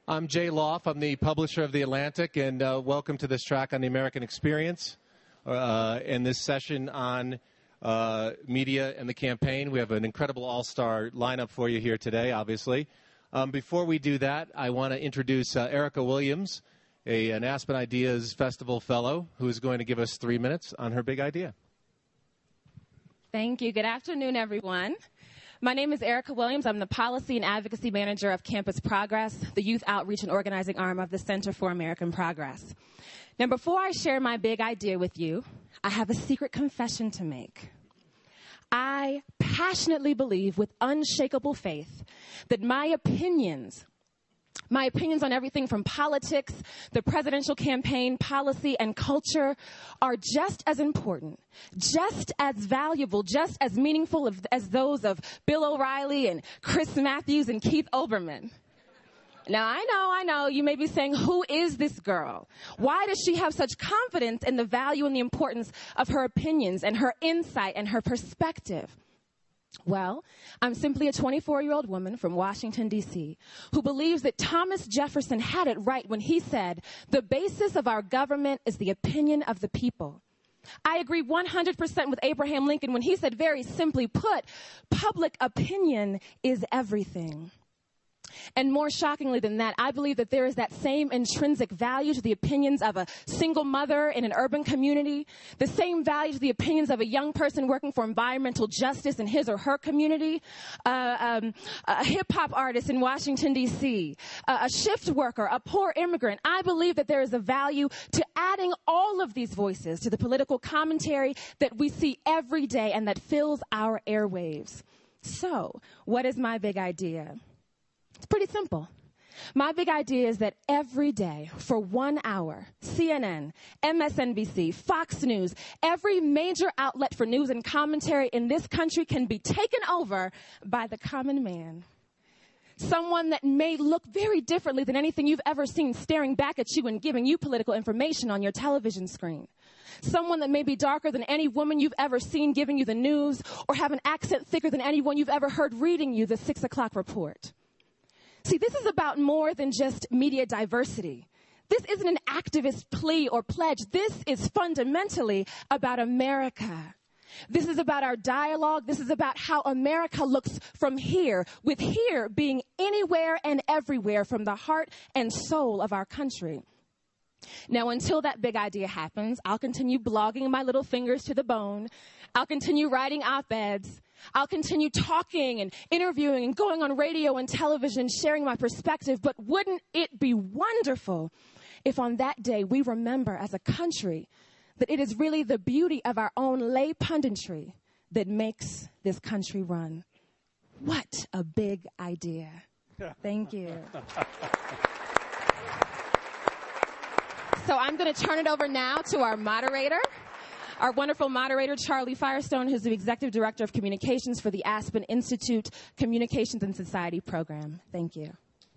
I'm Jay Loff. I'm the publisher of The Atlantic, and welcome to this track on the American Experience and this session on media and the campaign. We have an incredible all-star lineup for you here today, obviously. Before we do that, I want to introduce Erica Williams, an Aspen Ideas Festival fellow, who is going to give us 3 minutes on her big idea. Thank you. Good afternoon, everyone. My name is Erica Williams. I'm the Policy and Advocacy Manager of Campus Progress, the youth outreach and organizing arm of the Center for American Progress. Now, before I share my big idea with you, I have a secret confession to make. I passionately believe with unshakable faith that my opinions on everything from politics, the presidential campaign, policy, and culture are just as important, just as valuable, just as meaningful as those of Bill O'Reilly and Chris Matthews and Keith Olbermann. Now, I know, you may be saying, who is this girl? Why does she have such confidence in the value and the importance of her opinions and her insight and her perspective? Well, I'm simply a 24-year-old woman from Washington, D.C., who believes that Thomas Jefferson had it right when he said, the basis of our government is the opinion of the people. I agree 100% with Abraham Lincoln when he said, very simply put, public opinion is everything. And more shockingly than that, I believe that there is that same intrinsic value to the opinions of a single mother in an urban community, the same value to the opinions of a young person working for environmental justice in his or her community, a hip-hop artist in Washington, D.C., a shift worker, a poor immigrant. I believe that there is a value to adding all of these voices to the political commentary that we see every day and that fills our airwaves. So, what is my big idea? It's pretty simple. My big idea is that every day for 1 hour, CNN, MSNBC, Fox News, every major outlet for news and commentary in this country can be taken over by the common man. Someone that may look very differently than anything you've ever seen staring back at you and giving you political information on your television screen. Someone that may be darker than any woman you've ever seen giving you the news or have an accent thicker than anyone you've ever heard reading you the 6 o'clock report. See, this is about more than just media diversity. This isn't an activist plea or pledge. This is fundamentally about America. This is about our dialogue. This is about how America looks from here, with here being anywhere and everywhere from the heart and soul of our country. Now, until that big idea happens, I'll continue blogging my little fingers to the bone. I'll continue writing op-eds. I'll continue talking and interviewing and going on radio and television, sharing my perspective. But wouldn't it be wonderful if on that day we remember as a country that it is really the beauty of our own lay punditry that makes this country run? What a big idea. Thank you. So I'm going to turn it over now to our moderator. Our wonderful moderator, Charlie Firestone, who's the Executive Director of Communications for the Aspen Institute Communications and Society Program. Thank you.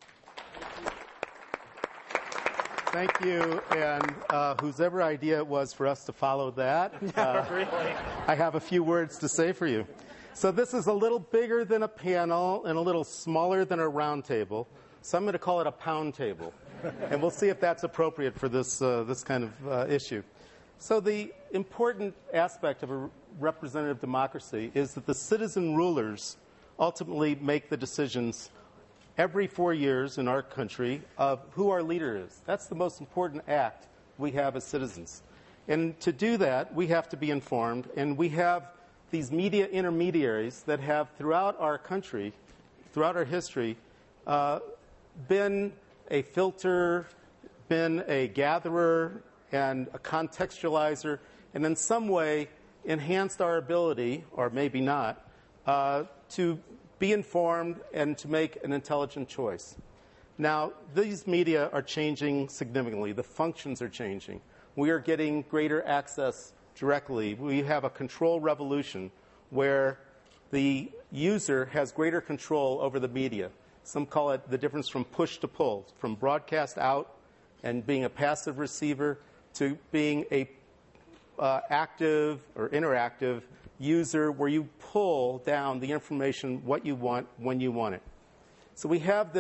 Thank you, and whosever idea it was for us to follow that, Really? I have a few words to say for you. So this is a little bigger than a panel and a little smaller than a round table, so I'm going to call it a pound table, and we'll see if that's appropriate for this kind of issue. So the important aspect of a representative democracy is that the citizen rulers ultimately make the decisions every 4 years in our country of who our leader is. That's the most important act we have as citizens. And to do that, we have to be informed, and we have these media intermediaries that have throughout our country, throughout our history, been a filter, been a gatherer, and a contextualizer, and in some way enhanced our ability, or maybe not, to be informed and to make an intelligent choice. Now, these media are changing significantly. The functions are changing. We are getting greater access directly. We have a control revolution where the user has greater control over the media. Some call it the difference from push to pull, from broadcast out and being a passive receiver to being a active or interactive user where you pull down the information, what you want, when you want it. So we have this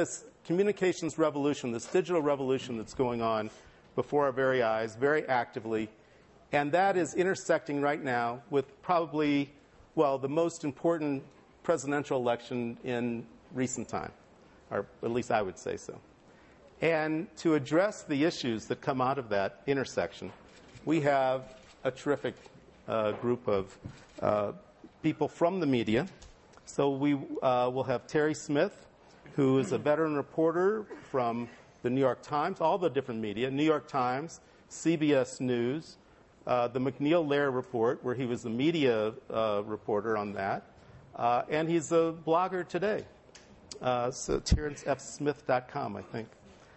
communications revolution, this digital revolution that's going on before our very eyes, very actively. And that is intersecting right now with probably, well, the most important presidential election in recent time, or at least I would say so. And to address the issues that come out of that intersection, we have a terrific group of people from the media. So we will have Terry Smith, who is a veteran reporter from the New York Times, all the different media, New York Times, CBS News, the MacNeil-Lehrer Report, where he was the media reporter on that, and he's a blogger today. So TerrenceFSmith.com, I think.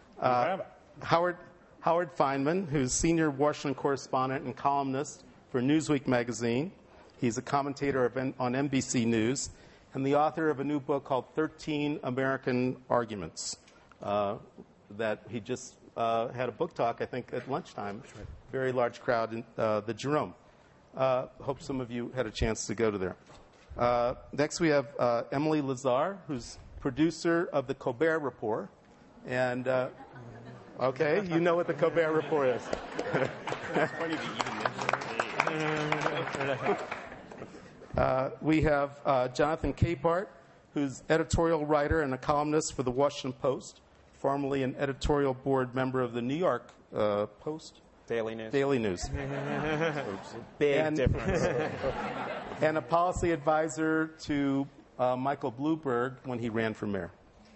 Howard Feynman, who's senior Washington correspondent and columnist for Newsweek magazine. He's a commentator on NBC News and the author of a new book called 13 American Arguments that he just had a book talk, I think, at lunchtime. Very large crowd in the Jerome. Hope some of you had a chance to go to there. Next we have Emily Lazar, who's producer of the Colbert Report. And, okay, you know what the Colbert Report is. It's funny to even mention We have Jonathan Capehart, who's editorial writer and a columnist for the Washington Post, formerly an editorial board member of the New York Post. Daily News. Daily News. Big difference. And a policy advisor to Michael Bloomberg when he ran for mayor.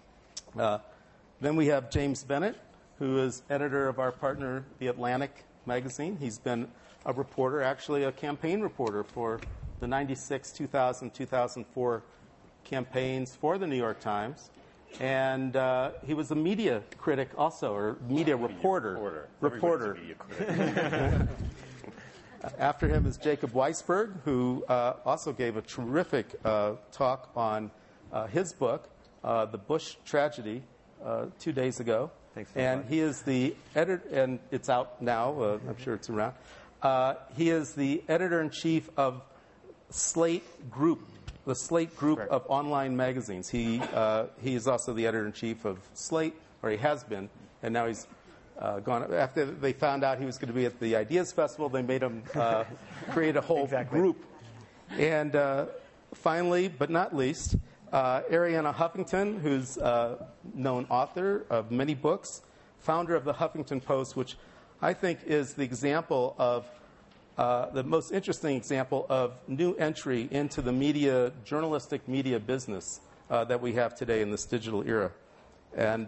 Then we have James Bennett, who is editor of our partner, The Atlantic magazine. He's been a reporter, actually a campaign reporter for the 96, 2000, 2004 campaigns for the New York Times. And he was a media critic also, or media reporter. Reporter. Media critic. After him is Jacob Weisberg, who also gave a terrific talk on his book, The Bush Tragedy, 2 days ago. Thanks so and much. He is the editor, and it's out now. I'm sure it's around. He is the editor-in-chief of Slate Group, the Slate Group Correct. of online magazines. He is also the editor-in-chief of Slate, or he has been, and now he's gone. After they found out he was going to be at the Ideas Festival, they made him create a whole group. And finally, but not least, Arianna Huffington, who's a known author of many books, founder of the Huffington Post, which I think is the example of the most interesting example of new entry into the media, journalistic media business that we have today in this digital era. And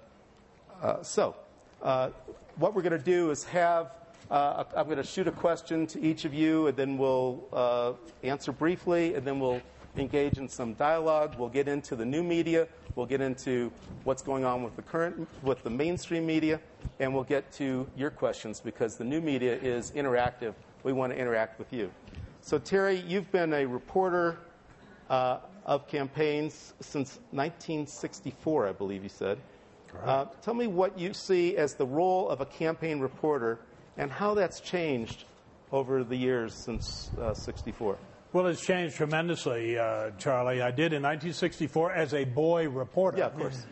so what we're going to do is have, I'm going to shoot a question to each of you, and then we'll answer briefly, and then we'll engage in some dialogue. We'll get into the new media. We'll get into what's going on with the mainstream media, and we'll get to your questions because the new media is interactive. We want to interact with you. So, Terry, you've been a reporter of campaigns since 1964, I believe you said. Tell me what you see as the role of a campaign reporter and how that's changed over the years since 64. Well, it's changed tremendously, Charlie. I did in 1964 as a boy reporter. Yeah, of course.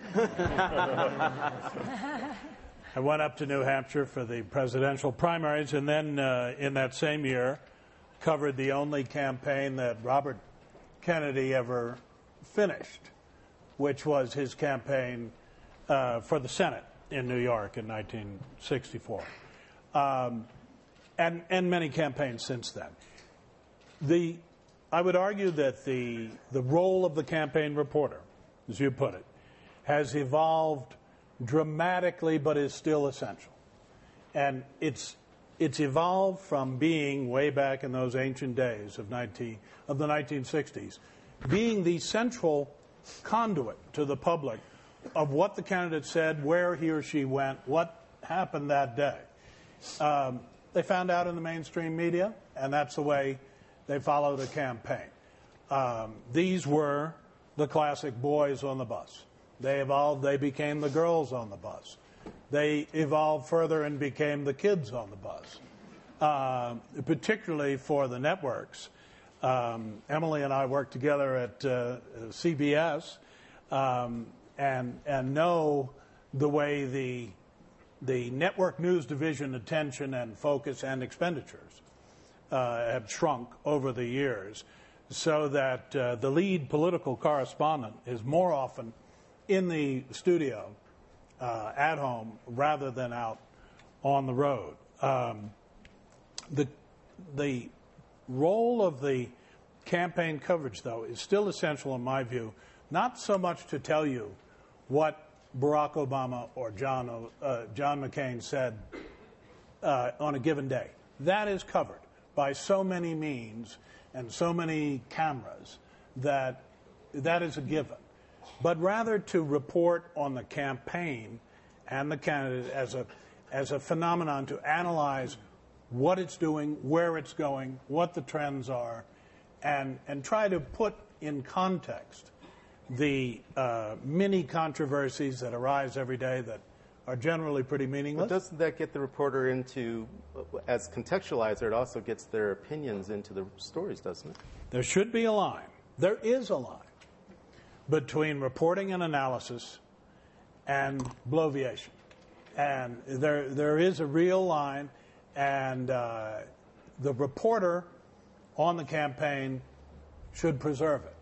I went up to New Hampshire for the presidential primaries, and then in that same year covered the only campaign that Robert Kennedy ever finished, which was his campaign for the Senate in New York in 1964, and many campaigns since then. I would argue that the role of the campaign reporter, as you put it, has evolved dramatically, but is still essential. And it's evolved from being, way back in those ancient days of the 1960s, being the central conduit to the public of what the candidate said, where he or she went, what happened that day. They found out in the mainstream media, and that's the way they followed a campaign. These were the classic boys on the bus. They evolved, they became the girls on the bus. They evolved further and became the kids on the bus, particularly for the networks. Emily and I worked together at CBS. and know the way the network news division attention and focus and expenditures have shrunk over the years, so that the lead political correspondent is more often in the studio at home rather than out on the road. The role of the campaign coverage, though, is still essential in my view, not so much to tell you what Barack Obama or John McCain said on a given day. That is covered by so many means and so many cameras that is a given. But rather to report on the campaign and the candidate as a phenomenon, to analyze what it's doing, where it's going, what the trends are, and try to put in context the mini controversies that arise every day that are generally pretty meaningless. But doesn't that get the reporter into, as contextualizer, it also gets their opinions into the stories, doesn't it? There should be a line. There is a line between reporting and analysis and bloviation. And there is a real line, and the reporter on the campaign should preserve it.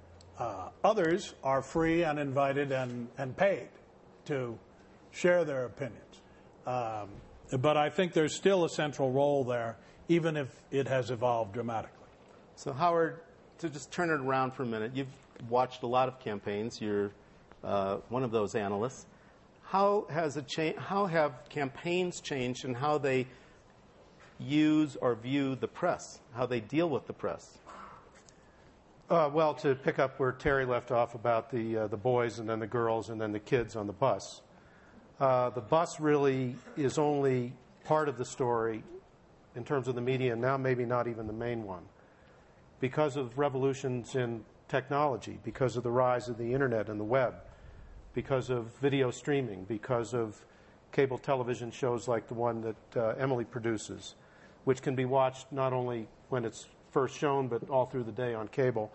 Others are free and invited and paid to share their opinions. But I think there's still a central role there, even if it has evolved dramatically. So, Howard, to just turn it around for a minute, you've watched a lot of campaigns. You're one of those analysts. How have campaigns changed in how they use or view the press, how they deal with the press? Well, to pick up where Terry left off about the boys and then the girls and then the kids on the bus, the bus really is only part of the story in terms of the media, and now maybe not even the main one. Because of revolutions in technology, because of the rise of the internet and the web, because of video streaming, because of cable television shows like the one that Emily produces, which can be watched not only when it's first shown, but all through the day on cable.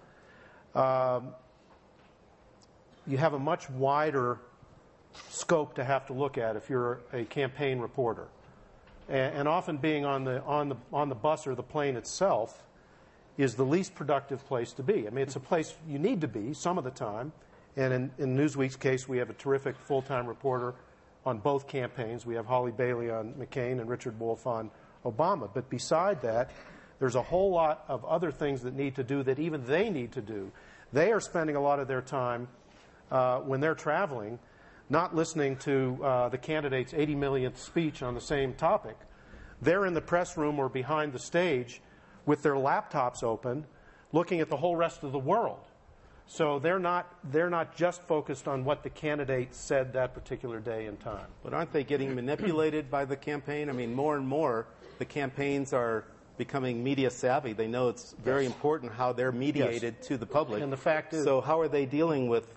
You have a much wider scope to have to look at if you're a campaign reporter. And often being on the bus or the plane itself is the least productive place to be. I mean, it's a place you need to be some of the time. And in Newsweek's case, we have a terrific full-time reporter on both campaigns. We have Holly Bailey on McCain and Richard Wolff on Obama. But beside that, there's a whole lot of other things that need to do that even they need to do. They are spending a lot of their time when they're traveling not listening to the candidate's 80 millionth speech on the same topic. They're in the press room or behind the stage with their laptops open, looking at the whole rest of the world. So they're not just focused on what the candidate said that particular day and time. But aren't they getting manipulated by the campaign? I mean, more and more, the campaigns are becoming media savvy. They know it's very important how they're mediated to the public. And the fact is, so how are they dealing with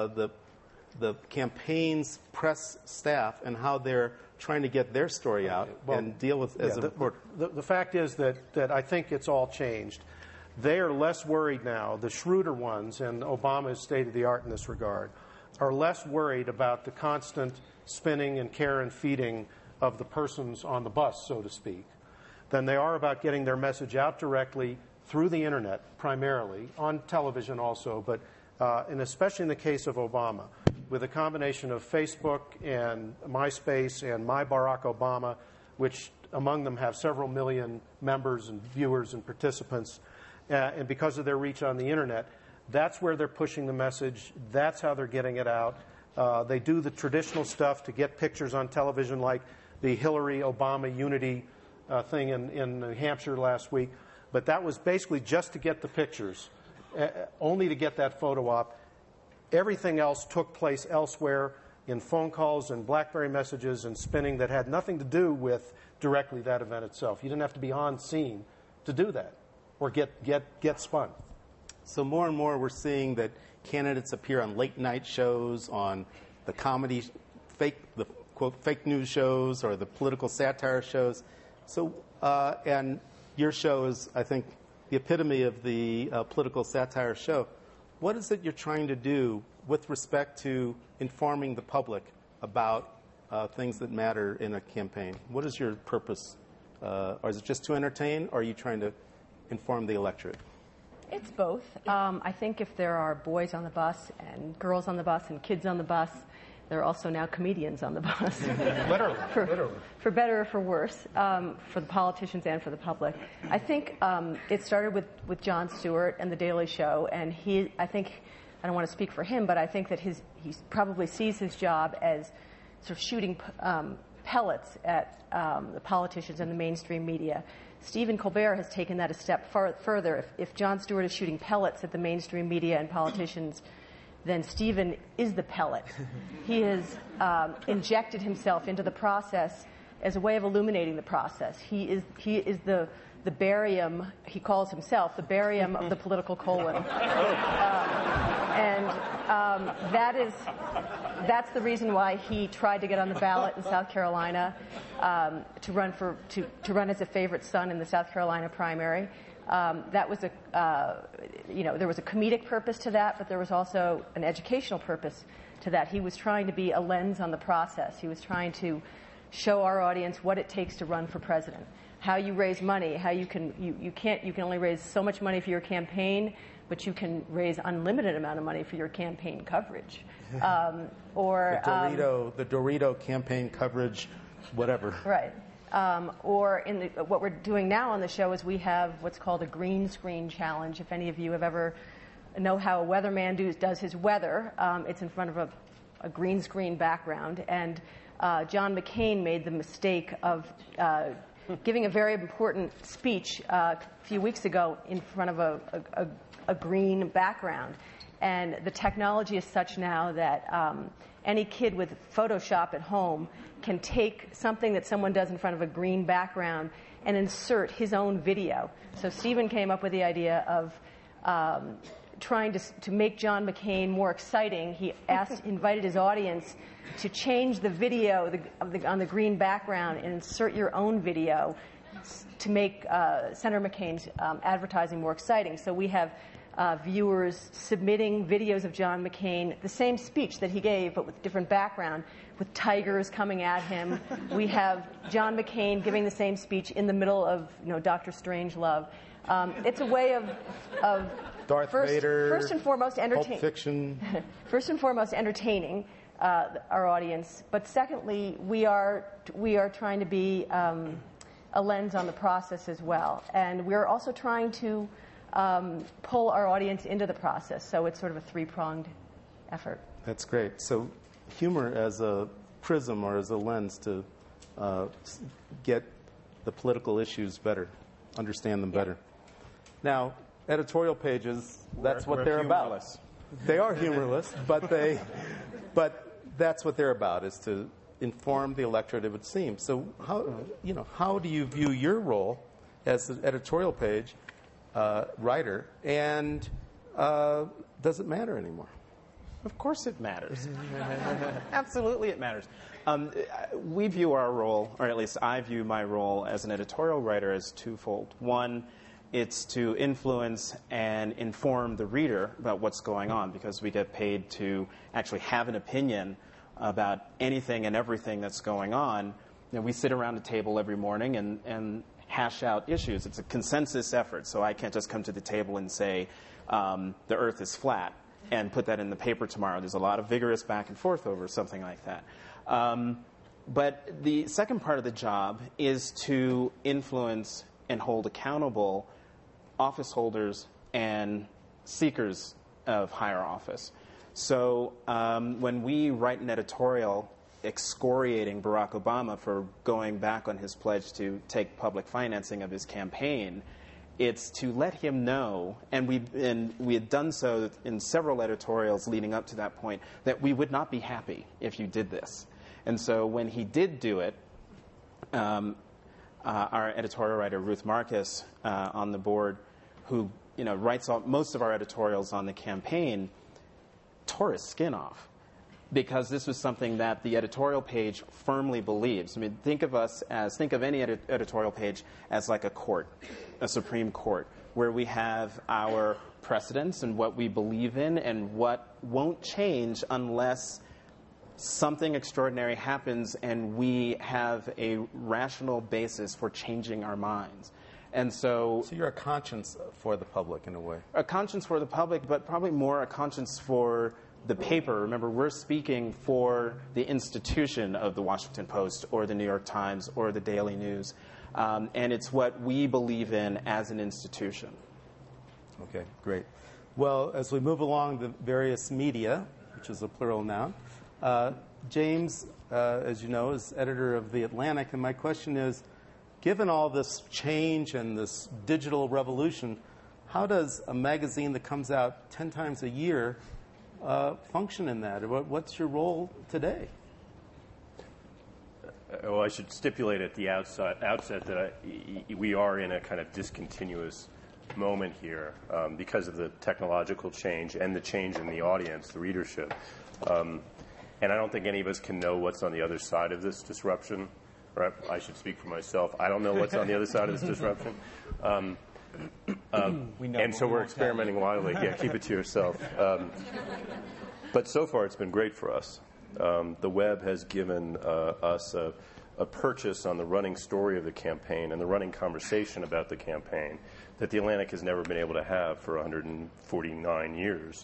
the campaign's press staff and how they're trying to get their story out and deal with as a reporter? The fact is that I think it's all changed. They are less worried now, the shrewder ones, and Obama is state-of-the-art in this regard, are less worried about the constant spinning and care and feeding of the persons on the bus, so to speak, than they are about getting their message out directly through the Internet, primarily, on television also, but and especially in the case of Obama, with a combination of Facebook and MySpace and My Barack Obama, which among them have several million members and viewers and participants, and because of their reach on the Internet, that's where they're pushing the message. That's how they're getting it out. They do the traditional stuff to get pictures on television, like the Hillary-Obama unity thing in New Hampshire last week. But that was basically just to get the pictures, only to get that photo op. Everything else took place elsewhere in phone calls and BlackBerry messages and spinning that had nothing to do with directly that event itself. You didn't have to be on scene to do that or get spun. So more and more we're seeing that candidates appear on late night shows, on the comedy, the quote fake news shows, or the political satire shows. So and your show is, I think, the epitome of the political satire show. what is it you're trying to do with respect to informing the public about things that matter in a campaign? What is your purpose? Or is it just to entertain, or are you trying to inform the electorate? It's both. I think if there are boys on the bus and girls on the bus and kids on the bus, there are also now comedians on the bus. Literally. For better or for worse, for the politicians and for the public. I think it started with Jon Stewart and The Daily Show, and I don't want to speak for him, but I think that he probably sees his job as sort of shooting pellets at the politicians and the mainstream media. Stephen Colbert has taken that a step further. If Jon Stewart is shooting pellets at the mainstream media and politicians, then Stephen is the pellet. He has injected himself into the process as a way of illuminating the process. He is the barium, he calls himself, the barium of the political colon. That's the reason why he tried to get on the ballot in South Carolina to run as a favorite son in the South Carolina primary. That was there was a comedic purpose to that, but there was also an educational purpose to that. He was trying to be a lens on the process. He was trying to show our audience what it takes to run for president, how you raise money, how you can only raise so much money for your campaign, but you can raise unlimited amount of money for your campaign coverage. The Dorito campaign coverage, whatever. Right. What we're doing now on the show is we have what's called a green screen challenge. If any of you have ever know how a weatherman does his weather, it's in front of a green screen background. And John McCain made the mistake of giving a very important speech a few weeks ago in front of a green background. And the technology is such now that any kid with Photoshop at home can take something that someone does in front of a green background and insert his own video. So Stephen came up with the idea of trying to make John McCain more exciting. He invited his audience to change the video on the green background and insert your own video to make Senator McCain's advertising more exciting. So we have viewers submitting videos of John McCain, the same speech that he gave, but with different background, with tigers coming at him. We have John McCain giving the same speech in the middle of Dr. Strangelove. It's a way of Darth Vader, first and foremost, Pulp Fiction. First and foremost, entertaining our audience, but secondly, we are trying to be a lens on the process as well, and we're also trying to pull our audience into the process. So it's sort of a three-pronged effort. That's great. So humor as a prism or as a lens to get the political issues better, understand them better. Now, editorial pages, that's what they're about. They are humorless, but that's what they're about, is to inform the electorate, it would seem. So how do you view your role as an editorial page writer, and does it matter anymore? Of course it matters. Absolutely it matters. We view our role, or at least I view my role as an editorial writer, as twofold. One, it's to influence and inform the reader about what's going on, because we get paid to actually have an opinion about anything and everything that's going on. We sit around a table every morning and hash out issues. It's a consensus effort, so I can't just come to the table and say the earth is flat and put that in the paper tomorrow. There's a lot of vigorous back and forth over something like that. But the second part of the job is to influence and hold accountable office holders and seekers of higher office. So when we write an editorial excoriating Barack Obama for going back on his pledge to take public financing of his campaign, it's to let him know, and we had done so in several editorials leading up to that point, that we would not be happy if you did this. And so when he did do it, our editorial writer, Ruth Marcus, on the board, who writes most of our editorials on the campaign, tore his skin off. because this was something that the editorial page firmly believes. I mean, think of any editorial page as like a court, a Supreme Court, where we have our precedents and what we believe in and what won't change unless something extraordinary happens and we have a rational basis for changing our minds. And so you're a conscience for the public in a way. A conscience for the public, but probably more a conscience for the paper. Remember, we're speaking for the institution of the Washington Post or the New York Times or the Daily News. And it's what we believe in as an institution. Okay, great. Well, as we move along the various media, which is a plural noun, James, as you know, is editor of The Atlantic, and my question is, given all this change and this digital revolution, how does a magazine that comes out 10 times a year function in that? What's your role today? Well, I should stipulate at the outset that we are in a kind of discontinuous moment here because of the technological change and the change in the audience, the readership. And I don't think any of us can know what's on the other side of this disruption. Right? I should speak for myself. I don't know what's on the other side of this disruption. And so we're experimenting wildly. Yeah, keep it to yourself. But so far, it's been great for us. The web has given us a purchase on the running story of the campaign and the running conversation about the campaign that the Atlantic has never been able to have for 149 years.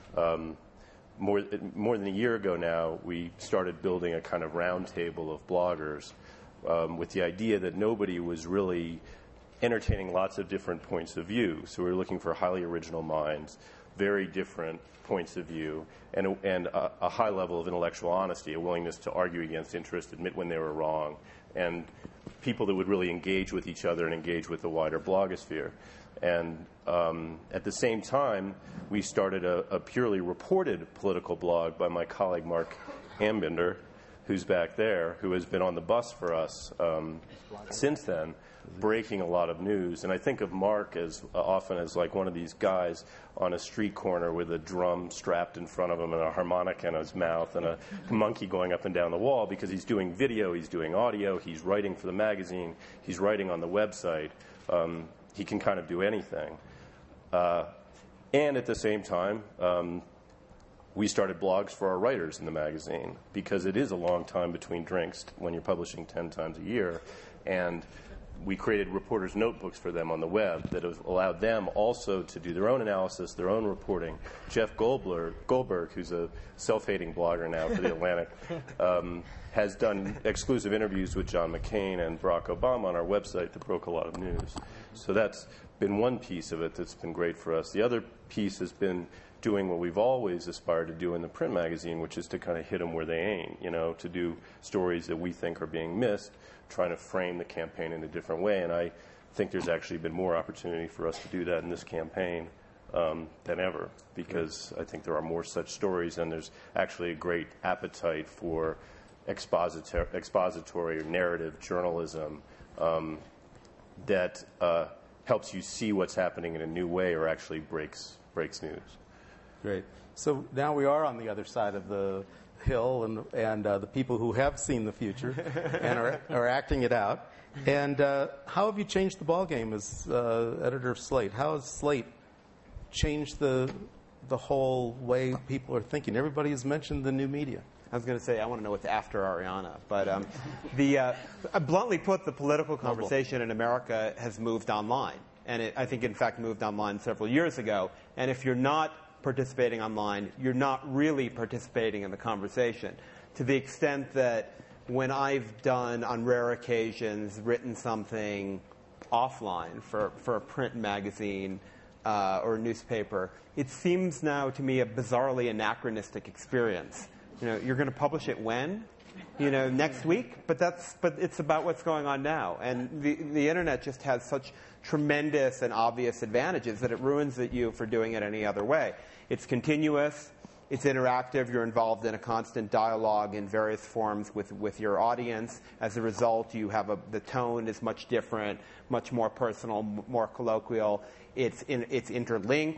More than a year ago now, we started building a kind of roundtable of bloggers with the idea that nobody was really entertaining lots of different points of view. So we were looking for highly original minds, very different points of view, and a high level of intellectual honesty, a willingness to argue against interest, admit when they were wrong, and people that would really engage with each other and engage with the wider blogosphere. And at the same time, we started a purely reported political blog by my colleague Mark Ambinder, who's back there, who has been on the bus for us since then, breaking a lot of news. And I think of Mark as often as like one of these guys on a street corner with a drum strapped in front of him and a harmonica in his mouth and a monkey going up and down the wall, because he's doing video, he's doing audio, he's writing for the magazine, he's writing on the website. He can kind of do anything. And at the same time, we started blogs for our writers in the magazine, because it is a long time between drinks when you're publishing 10 times a year. And we created reporters' notebooks for them on the web that have allowed them also to do their own analysis, their own reporting. Jeff Goldberg, who's a self-hating blogger now for The Atlantic, has done exclusive interviews with John McCain and Barack Obama on our website that broke a lot of news. So that's been one piece of it that's been great for us. The other piece has been doing what we've always aspired to do in the print magazine, which is to kind of hit them where they ain't, to do stories that we think are being missed, trying to frame the campaign in a different way. And I think there's actually been more opportunity for us to do that in this campaign than ever, because I think there are more such stories, and there's actually a great appetite for expository or narrative journalism that helps you see what's happening in a new way, or actually breaks news. Great. So now we are on the other side of the hill, and the people who have seen the future and are acting it out. And how have you changed the ballgame as editor of Slate? How has Slate changed the whole way people are thinking? Everybody has mentioned the new media. I was going to say, I want to know what's after Ariana. But bluntly put, the political conversation in America has moved online. And I think, in fact, moved online several years ago. And if you're not participating online, you're not really participating in the conversation. To the extent that when I've done, on rare occasions, written something offline for a print magazine or a newspaper, it seems now to me a bizarrely anachronistic experience. You're going to publish it when? Next week? But it's about what's going on now. And the internet just has such tremendous and obvious advantages that it ruins you for doing it any other way. It's continuous, it's interactive, you're involved in a constant dialogue in various forms with your audience. As a result, you have the tone is much different, much more personal, more colloquial. It's interlinked.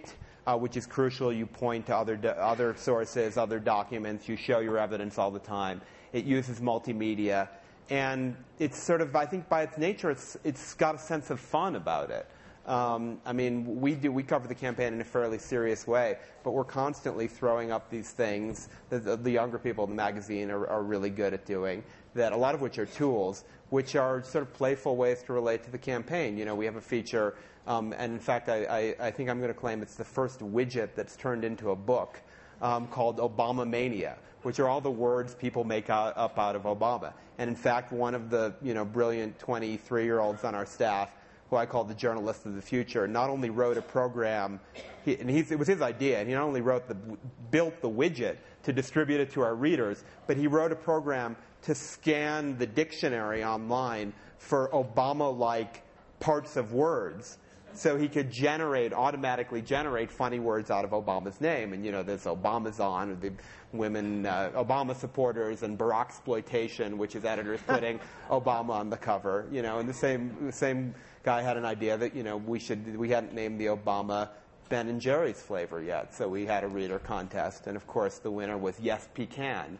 which is crucial. You point to other sources, other documents. You show your evidence all the time. It uses multimedia. And it's sort of, I think by its nature, it's got a sense of fun about it. I mean, we cover the campaign in a fairly serious way, but we're constantly throwing up these things that the younger people in the magazine are really good at doing, that a lot of which are tools, which are sort of playful ways to relate to the campaign. You know, we have a feature, and in fact, I think I'm going to claim it's the first widget that's turned into a book called Obama Mania, which are all the words people make up out of Obama. And in fact, one of the brilliant 23-year-olds on our staff, who I call the journalist of the future, not only wrote a program, it was his idea, and he not only built the widget to distribute it to our readers, but he wrote a program to scan the dictionary online for Obama-like parts of words, so he could automatically generate funny words out of Obama's name. And there's Obamazon, the women, Obama supporters, and Baracksploitation, which is editors putting Obama on the cover. And the same guy had an idea that we hadn't named the Obama Ben and Jerry's flavor yet, so we had a reader contest, and of course the winner was Yes Pecan.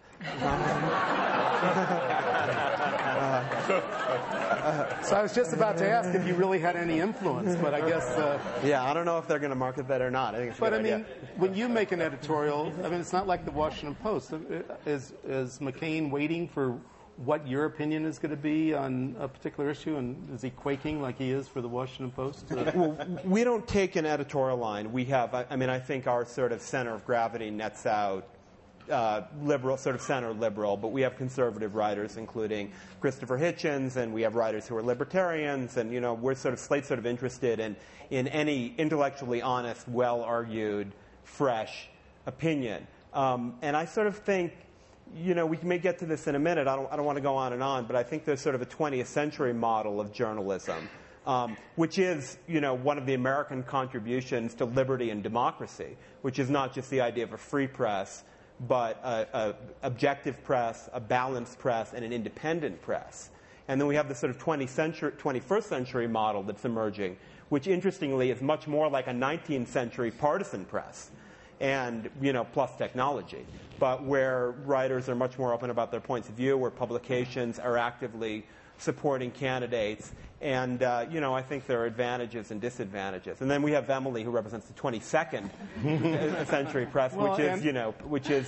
So I was just about to ask if you really had any influence, but I guess. Yeah, I don't know if they're going to market that or not. I think it's a good idea. When you make an editorial, it's not like the Washington Post. Is McCain waiting for what your opinion is going to be on a particular issue, and is he quaking like he is for the Washington Post? Well, we don't take an editorial line. We have, I think our sort of center of gravity nets out liberal, sort of center liberal, but we have conservative writers, including Christopher Hitchens, and we have writers who are libertarians, and we're Slate's sort of interested in any intellectually honest, well-argued, fresh opinion. And I sort of think, we may get to this in a minute. I don't want to go on and on, but I think there's sort of a 20th century model of journalism, which is, one of the American contributions to liberty and democracy, which is not just the idea of a free press, but a objective press, a balanced press, and an independent press. And then we have the sort of 21st century model that's emerging, which interestingly is much more like a 19th century partisan press, and plus technology, but where writers are much more open about their points of view, where publications are actively supporting candidates, and I think there are advantages and disadvantages. And then we have Emily, who represents the 22nd century press, which is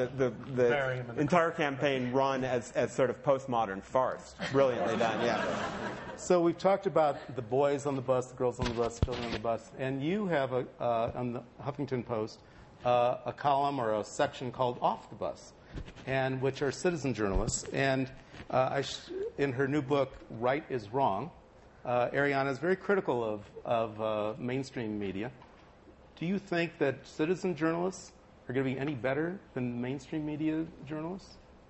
the entire campaign run as sort of postmodern farce, brilliantly done. Yeah. So we've talked about the boys on the bus, the girls on the bus, children on the bus, and you have on the Huffington Post a column or a section called Off the Bus, and which are citizen journalists. And in her new book, Right is Wrong, Arianna is very critical of mainstream media. Do you think that citizen journalists are going to be any better than mainstream media journalists?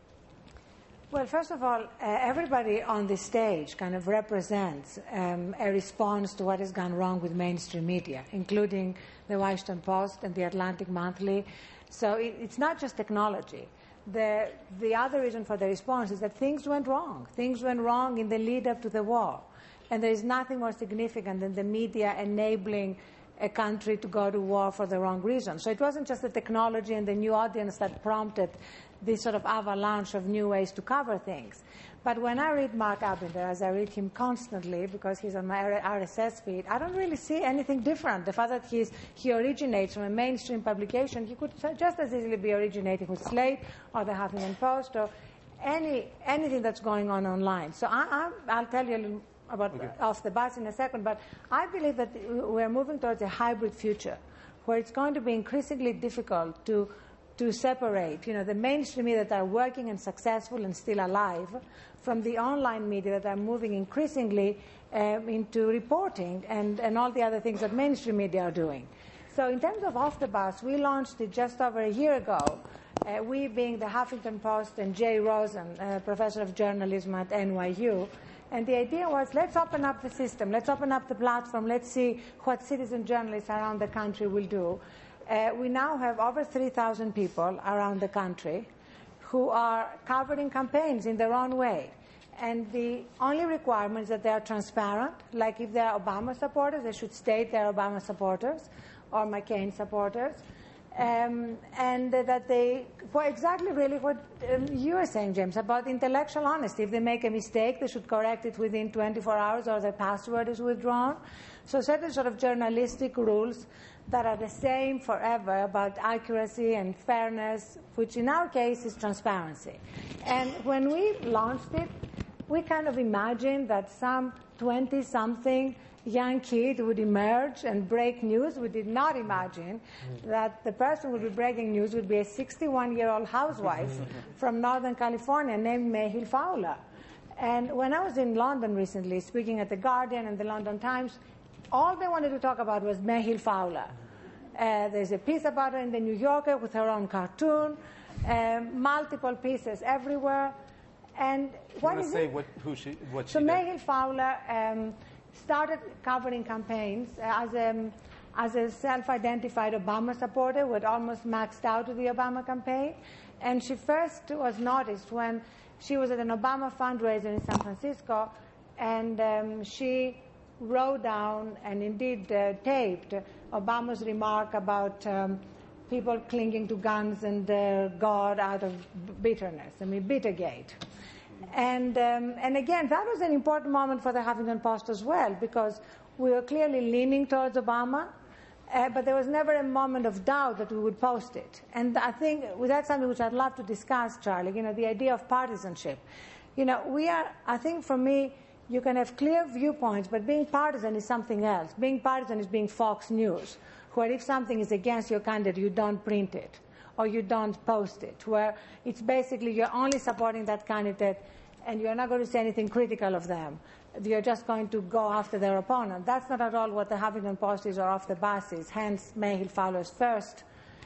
Well, first of all, everybody on this stage kind of represents a response to what has gone wrong with mainstream media, including the Washington Post and the Atlantic Monthly. So it's not just technology. The other reason for the response is that things went wrong. Things went wrong in the lead-up to the war. And there is nothing more significant than the media enabling a country to go to war for the wrong reason. So it wasn't just the technology and the new audience that prompted this sort of avalanche of new ways to cover things. But when I read Mark Abinder, as I read him constantly because he's on my RSS feed, I don't really see anything different. The fact that he originates from a mainstream publication, he could just as easily be originating with Slate or the Huffington Post or anything that's going on online. So I'll tell you a little about Off the Bus in a second, but I believe that we're moving towards a hybrid future where it's going to be increasingly difficult to separate, the mainstream media that are working and successful and still alive from the online media that are moving increasingly into reporting and all the other things that mainstream media are doing. So in terms of Off the Bus, we launched it just over a year ago, we being the Huffington Post and Jay Rosen, professor of journalism at NYU. And the idea was, let's open up the system, let's open up the platform, let's see what citizen journalists around the country will do. We now have over 3,000 people around the country who are covering campaigns in their own way. And the only requirement is that they are transparent. Like if they are Obama supporters, they should state they're Obama supporters or McCain supporters. And that they, well, exactly really what you were saying, James, about intellectual honesty. If they make a mistake, they should correct it within 24 hours or their password is withdrawn. So certain sort of journalistic rules that are the same forever about accuracy and fairness, which in our case is transparency. And when we launched it, we kind of imagined that some 20-something young kid would emerge and break news. We did not imagine that the person who would be breaking news would be a 61-year-old housewife from Northern California named Mayhill Fowler. And when I was in London recently, speaking at The Guardian and the London Times, all they wanted to talk about was Mayhill Fowler. There's a piece about her in the New Yorker with her own cartoon, multiple pieces everywhere. And what is it? What she So did? Mayhill Fowler started covering campaigns as a self-identified Obama supporter who had almost maxed out to the Obama campaign. And she first was noticed when she was at an Obama fundraiser in San Francisco, and she wrote down and indeed taped Obama's remark about people clinging to guns and God out of bitterness. I mean, Bittergate. And again, that was an important moment for the Huffington Post as well, because we were clearly leaning towards Obama, but there was never a moment of doubt that we would post it. And I think that's something which I'd love to discuss, Charlie, the idea of partisanship. I think for me, you can have clear viewpoints, but being partisan is something else. Being partisan is being Fox News, where if something is against your candidate, you don't print it or you don't post it, where it's basically you're only supporting that candidate and you're not going to say anything critical of them. You're just going to go after their opponent. That's not at all what the Huffington Post is or Off the Bus is, hence Mayhill Fowler's first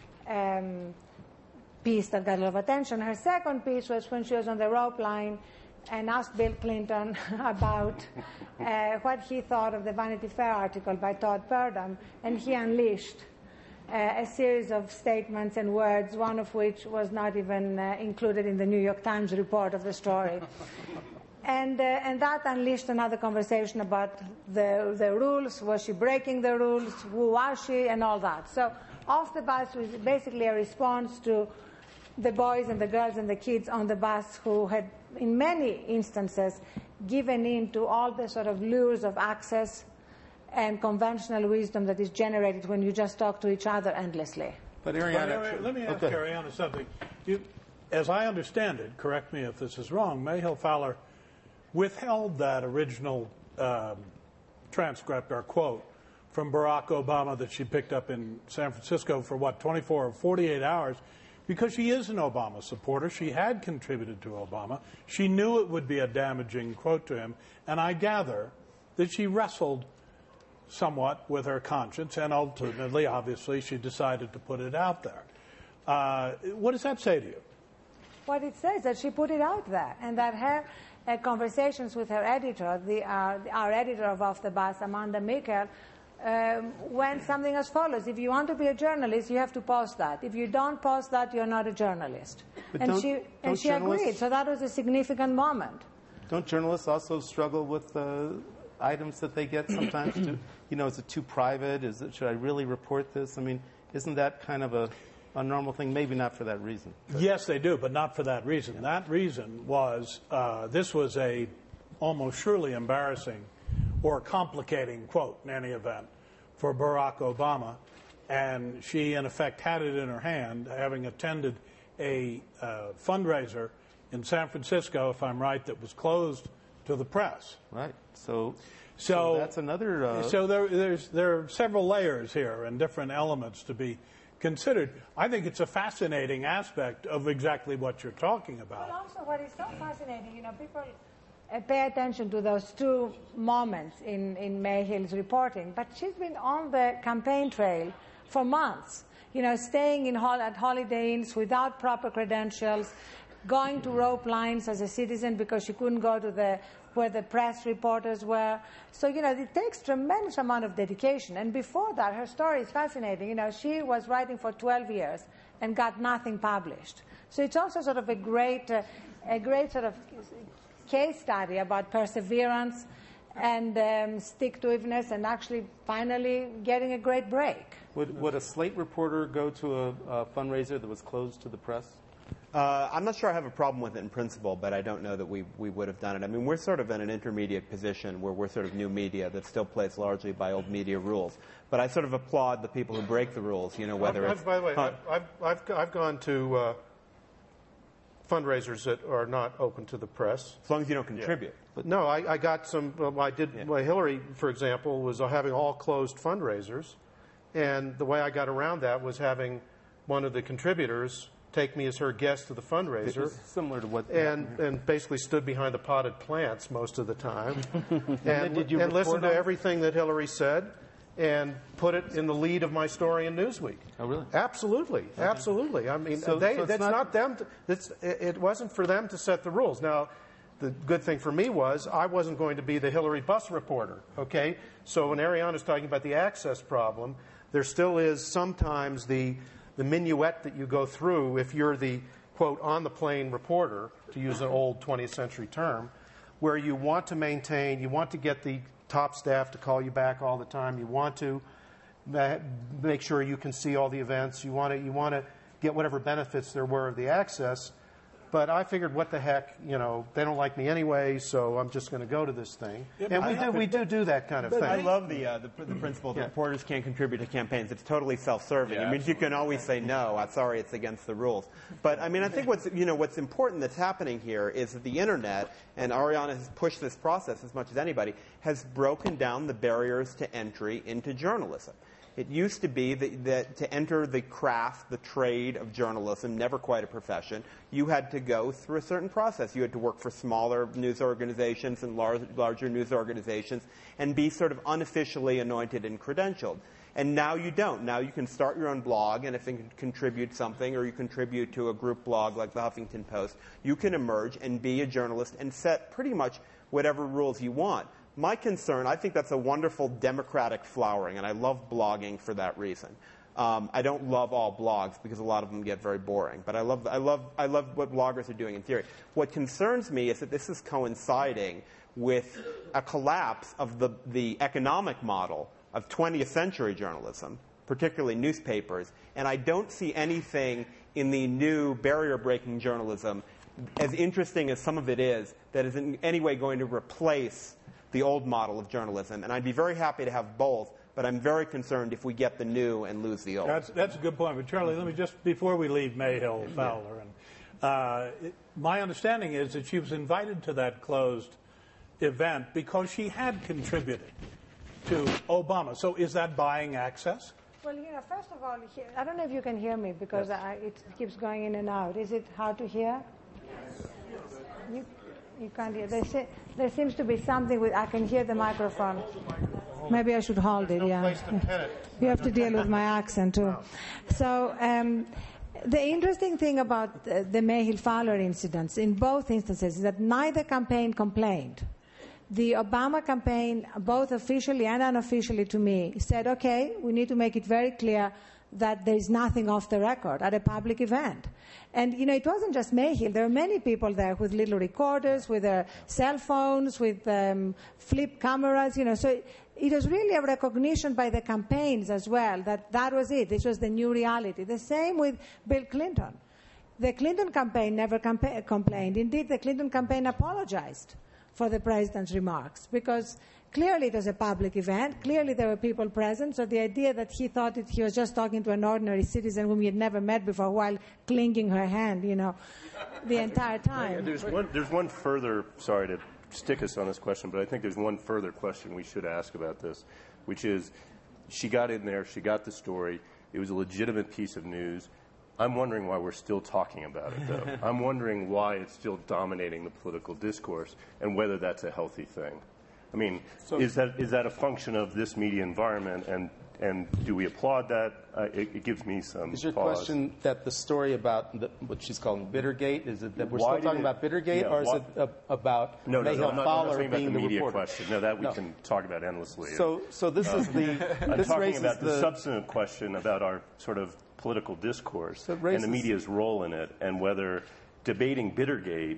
piece that got a lot of attention. Her second piece was when she was on the rope line and asked Bill Clinton about what he thought of the Vanity Fair article by Todd Purdom, and he unleashed a series of statements and words, one of which was not even included in the New York Times report of the story. And that unleashed another conversation about the rules. Was she breaking the rules? Who was she? And all that. So Off the Bus was basically a response to the boys and the girls and the kids on the bus who had, in many instances, given in to all the sort of lures of access and conventional wisdom that is generated when you just talk to each other endlessly. But Arianna, let me ask Arianna something. As I understand it, correct me if this is wrong, Mayhill Fowler withheld that original transcript or quote from Barack Obama that she picked up in San Francisco for, 24 or 48 hours, because she is an Obama supporter. She had contributed to Obama. She knew it would be a damaging quote to him, and I gather that she wrestled somewhat with her conscience, and ultimately, obviously, she decided to put it out there. What does that say to you? What it says that she put it out there, and that her conversations with her editor, our editor of Off the Bus, Amanda Mikkel, went something as follows. If you want to be a journalist, you have to post that. If you don't post that, you're not a journalist. But she agreed. So that was a significant moment. Don't journalists also struggle with items that they get sometimes? Is it too private? Should I really report this? I mean, isn't that kind of a normal thing? Maybe not for that reason. Yes, they do, but not for that reason. Yeah. That reason was this was a almost surely embarrassing or complicating quote in any event for Barack Obama, and she in effect had it in her hand, having attended a fundraiser in San Francisco, if I'm right, that was closed to the press. Right. So that's another. So there are several layers here and different elements to be considered. I think it's a fascinating aspect of exactly what you're talking about. But also, what is so fascinating, people pay attention to those two moments in Mayhill's reporting, but she's been on the campaign trail for months, staying at Holiday Inns without proper credentials, going to rope lines as a citizen because she couldn't go to where the press reporters were. So, it takes tremendous amount of dedication. And before that, her story is fascinating. She was writing for 12 years and got nothing published. So it's also sort of a great sort of case study about perseverance and stick-to-itiveness and actually finally getting a great break. Would a Slate reporter go to a fundraiser that was closed to the press? I'm not sure I have a problem with it in principle, but I don't know that we would have done it. I mean, we're sort of in an intermediate position where we're sort of new media that still plays largely by old media rules. But I sort of applaud the people who break the rules, whether it's... By the way, I've gone to fundraisers that are not open to the press. As long as you don't contribute. Yeah. But no, I got some... Hillary, for example, was having all closed fundraisers. And the way I got around that was having one of the contributors take me as her guest to the fundraiser. Similar to what... And basically stood behind the potted plants most of the time. and did listened to everything that Hillary said and put it in the lead of my story in Newsweek. Oh, really? Absolutely. Okay. Absolutely. I mean, that's not them. It wasn't for them to set the rules. Now, the good thing for me was I wasn't going to be the Hillary bus reporter, okay? So when Ariana's talking about the access problem, there still is sometimes the minuet that you go through if you're the, quote, on-the-plane reporter, to use an old 20th century term, where you want to maintain, you want to get the top staff to call you back all the time, you want to make sure you can see all the events, you want to get whatever benefits there were of the access. But I figured, what the heck, they don't like me anyway, so I'm just going to go to this thing. Yeah, and we do that kind of thing. I love the principle that reporters can't contribute to campaigns. It's totally self-serving. Yeah, I mean, you can always say, no, I'm sorry, it's against the rules. But, I mean, I think what's important that's happening here is that the Internet, and Ariana has pushed this process as much as anybody, has broken down the barriers to entry into journalism. It used to be that to enter the craft, the trade of journalism, never quite a profession, you had to go through a certain process. You had to work for smaller news organizations and larger news organizations and be sort of unofficially anointed and credentialed. And now you don't. Now you can start your own blog, and if you can contribute something or you contribute to a group blog like the Huffington Post, you can emerge and be a journalist and set pretty much whatever rules you want. My concern, I think that's a wonderful democratic flowering, and I love blogging for that reason. I don't love all blogs because a lot of them get very boring, but I love what bloggers are doing in theory. What concerns me is that this is coinciding with a collapse of the economic model of 20th century journalism, particularly newspapers, and I don't see anything in the new barrier-breaking journalism, as interesting as some of it is, that is in any way going to replace the old model of journalism. And I'd be very happy to have both, but I'm very concerned if we get the new and lose the old. That's a good point. But Charlie, let me just, before we leave Mayhill Fowler, my understanding is that she was invited to that closed event because she had contributed to Obama. So is that buying access? Well, first of all, I don't know if you can hear me because it keeps going in and out. Is it hard to hear? You can't hear. There seems to be something with. I can hear the microphone. Maybe I should hold it. Yeah. You have to deal with my accent too. So the interesting thing about the Mayhill Fowler incidents in both instances is that neither campaign complained. The Obama campaign, both officially and unofficially to me, said, okay, we need to make it very clear that there is nothing off the record at a public event. And, it wasn't just Mayhill. There were many people there with little recorders, with their cell phones, with flip cameras, So it was really a recognition by the campaigns as well that was it. This was the new reality. The same with Bill Clinton. The Clinton campaign never complained. Indeed, the Clinton campaign apologized for the president's remarks because clearly it was a public event. Clearly there were people present. So the idea that he thought that he was just talking to an ordinary citizen whom he had never met before while clinging her hand, the entire time. There's one further, sorry to stick us on this question, but I think there's one further question we should ask about this, which is she got in there, she got the story, it was a legitimate piece of news. I'm wondering why we're still talking about it, though. I'm wondering why it's still dominating the political discourse and whether that's a healthy thing. I mean, is that a function of this media environment, and do we applaud that? It gives me some Is your pause. question that the story about what she's calling Bittergate, is it that we're still talking about Bittergate, or is it about Mayhill Fowler being the media reporter? question. No, that we can talk about endlessly. So this is the... I'm talking about the substantive question about our sort of political discourse and the media's role in it, and whether debating Bittergate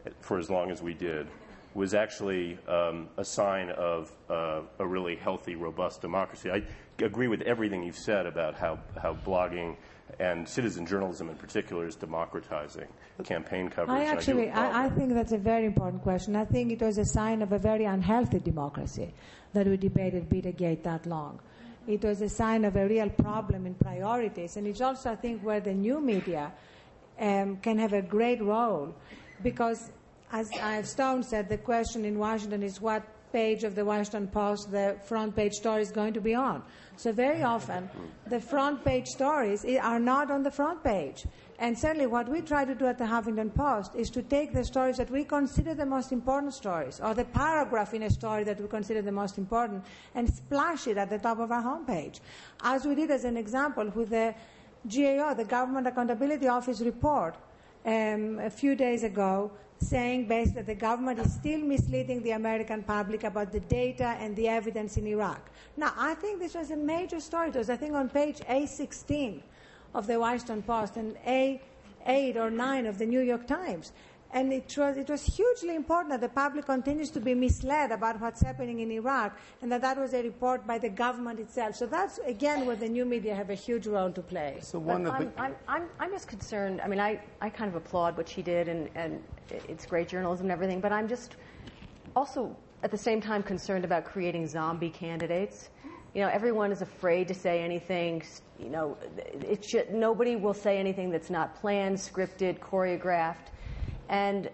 for as long as we did was actually a sign of a really healthy, robust democracy. I agree with everything you've said about how blogging and citizen journalism in particular is democratizing campaign coverage. I think that's a very important question. I think it was a sign of a very unhealthy democracy that we debated Pizzagate that long. It was a sign of a real problem in priorities, and it's also, I think, where the new media can have a great role, because, as I.F. Stone said, the question in Washington is what page of the Washington Post the front page story is going to be on. So very often, the front page stories are not on the front page. And certainly what we try to do at the Huffington Post is to take the stories that we consider the most important stories, or the paragraph in a story that we consider the most important, and splash it at the top of our homepage. As we did as an example with the GAO, the Government Accountability Office report, a few days ago, saying basically that the government is still misleading the American public about the data and the evidence in Iraq. Now, I think this was a major story. It was, I think, on page A16 of the Washington Post and A8 or 9 of the New York Times. And it was hugely important that the public continues to be misled about what's happening in Iraq, and that was a report by the government itself. So that's, again, where the new media have a huge role to play. So I'm just concerned. I mean, I kind of applaud what she did, and it's great journalism and everything, but I'm just also at the same time concerned about creating zombie candidates. You know, everyone is afraid to say anything. You know, nobody will say anything that's not planned, scripted, choreographed. And,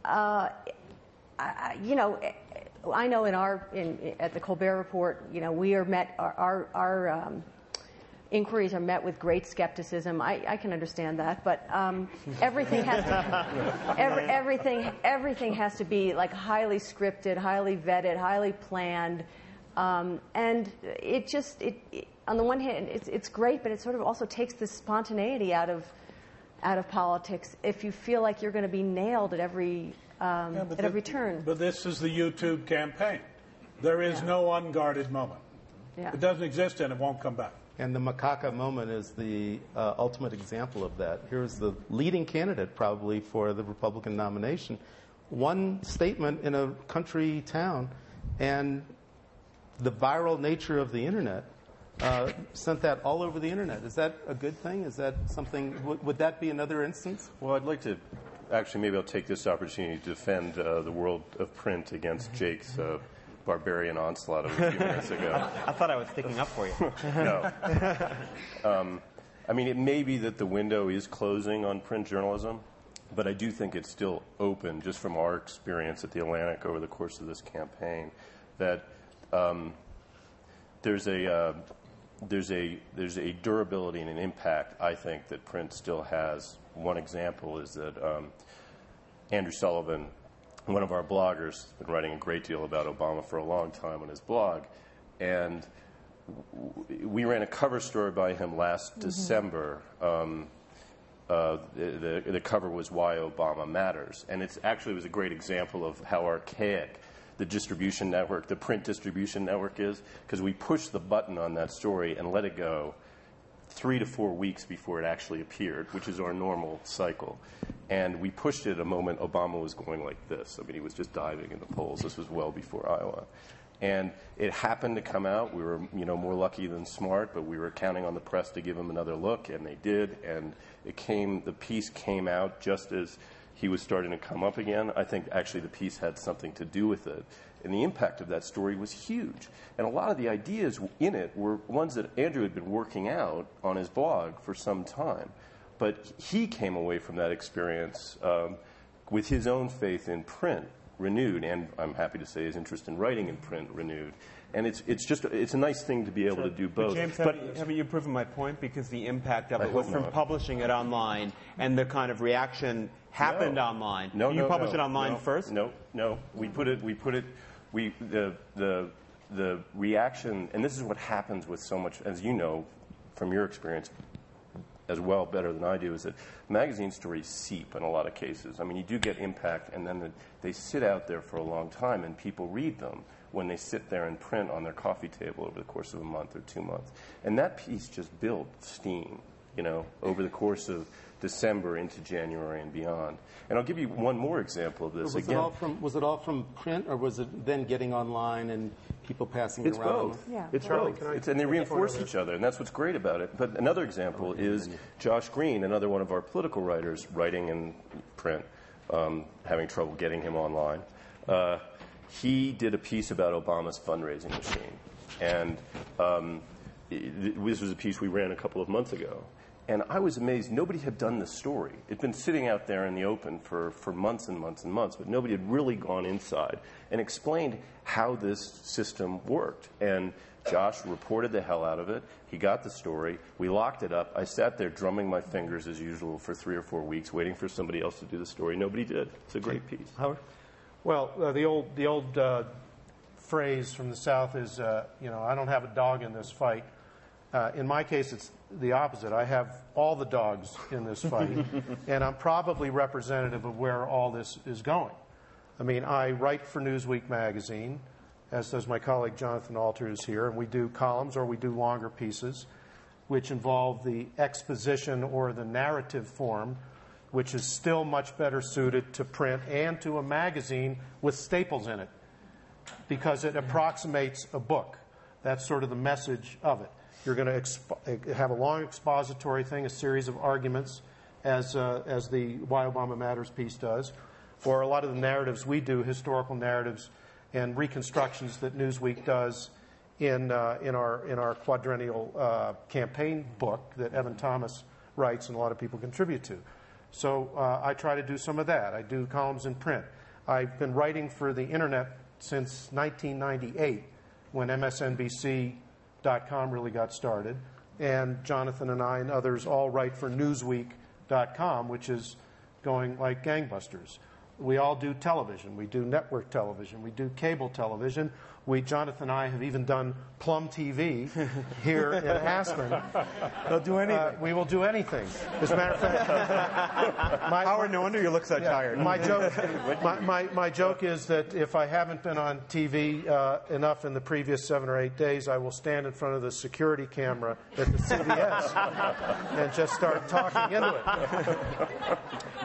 you know, I know at the Colbert Report, you know, we are met, our inquiries are met with great skepticism. I can understand that, but everything has to, everything has to be like highly scripted, highly vetted, highly planned. And it just, on the one hand, it's great, but it sort of also takes the spontaneity out of politics if you feel like you're going to be nailed at every turn. But this is the YouTube campaign. There is no unguarded moment. Yeah. It doesn't exist and it won't come back. And the macaca moment is the ultimate example of that. Here's the leading candidate probably for the Republican nomination. One statement in a country town, and the viral nature of the internet sent that all over the internet. Is that a good thing? Is that something? Would that be another instance? Well, I'd like to actually, maybe I'll take this opportunity to defend the world of print against Jake's barbarian onslaught of a few minutes ago. I thought I was sticking up for you. No. I mean, it may be that the window is closing on print journalism, but I do think it's still open, just from our experience at the Atlantic over the course of this campaign, that there's a durability and an impact, I think, that print still has. One example is that Andrew Sullivan, one of our bloggers, has been writing a great deal about Obama for a long time on his blog, and we ran a cover story by him last December. The cover was Why Obama Matters, and it was a great example of how archaic the distribution network, the print distribution network is, because we pushed the button on that story and let it go 3 to 4 weeks before it actually appeared, which is our normal cycle. And we pushed it a moment Obama was going like this. I mean, he was just diving in the polls. This was well before Iowa. And it happened to come out. We were, more lucky than smart, but we were counting on the press to give him another look, and they did. And the piece came out just as he was starting to come up again. I think actually the piece had something to do with it. And the impact of that story was huge. And a lot of the ideas in it were ones that Andrew had been working out on his blog for some time. But he came away from that experience with his own faith in print renewed, and I'm happy to say his interest in writing in print renewed. And it's a nice thing to be able to do both. But James, haven't you proven my point? Because the impact of it was from publishing it online, and the kind of reaction happened online. No, you published it online first? No. The reaction, and this is what happens with so much, as you know from your experience as well, better than I do, is that magazine stories seep in a lot of cases. I mean, you do get impact, and then they sit out there for a long time, and people read them when they sit there in print on their coffee table over the course of a month or 2 months. And that piece just built steam, over the course of December into January and beyond. And I'll give you one more example of this. Was it all from print, or was it then getting online and people passing it It's around? both. Yeah. It's both. And they reinforce each other, and that's what's great about it. But another example is Josh Green, another one of our political writers, writing in print, having trouble getting him online. He did a piece about Obama's fundraising machine. And this was a piece we ran a couple of months ago. And I was amazed. Nobody had done this story. It'd been sitting out there in the open for months and months and months, but nobody had really gone inside and explained how this system worked. And Josh reported the hell out of it. He got the story. We locked it up. I sat there drumming my fingers as usual for 3 or 4 weeks, waiting for somebody else to do the story. Nobody did. It's a great piece. Howard? Well, the old phrase from the South is, I don't have a dog in this fight. In my case, it's the opposite. I have all the dogs in this fight, and I'm probably representative of where all this is going. I mean, I write for Newsweek magazine, as does my colleague Jonathan Alter, who's here, and we do columns or we do longer pieces, which involve the exposition or the narrative form, which is still much better suited to print and to a magazine with staples in it, because it approximates a book. That's sort of the message of it. You're going to have a long expository thing, a series of arguments, as the Why Obama Matters piece does, or a lot of the narratives we do, historical narratives and reconstructions that Newsweek does in our quadrennial campaign book that Evan Thomas writes and a lot of people contribute to. So I try to do some of that. I do columns in print. I've been writing for the internet since 1998, when MSNBC.com really got started, and Jonathan and I and others all write for Newsweek.com, which is going like gangbusters. We all do television. We do network television. We do cable television. Jonathan and I have even done Plum TV here in Aspen. They'll do anything. We will do anything. As a matter of fact, Howard, no wonder you look so tired. My joke is that if I haven't been on TV enough in the previous 7 or 8 days, I will stand in front of the security camera at the CBS and just start talking into it.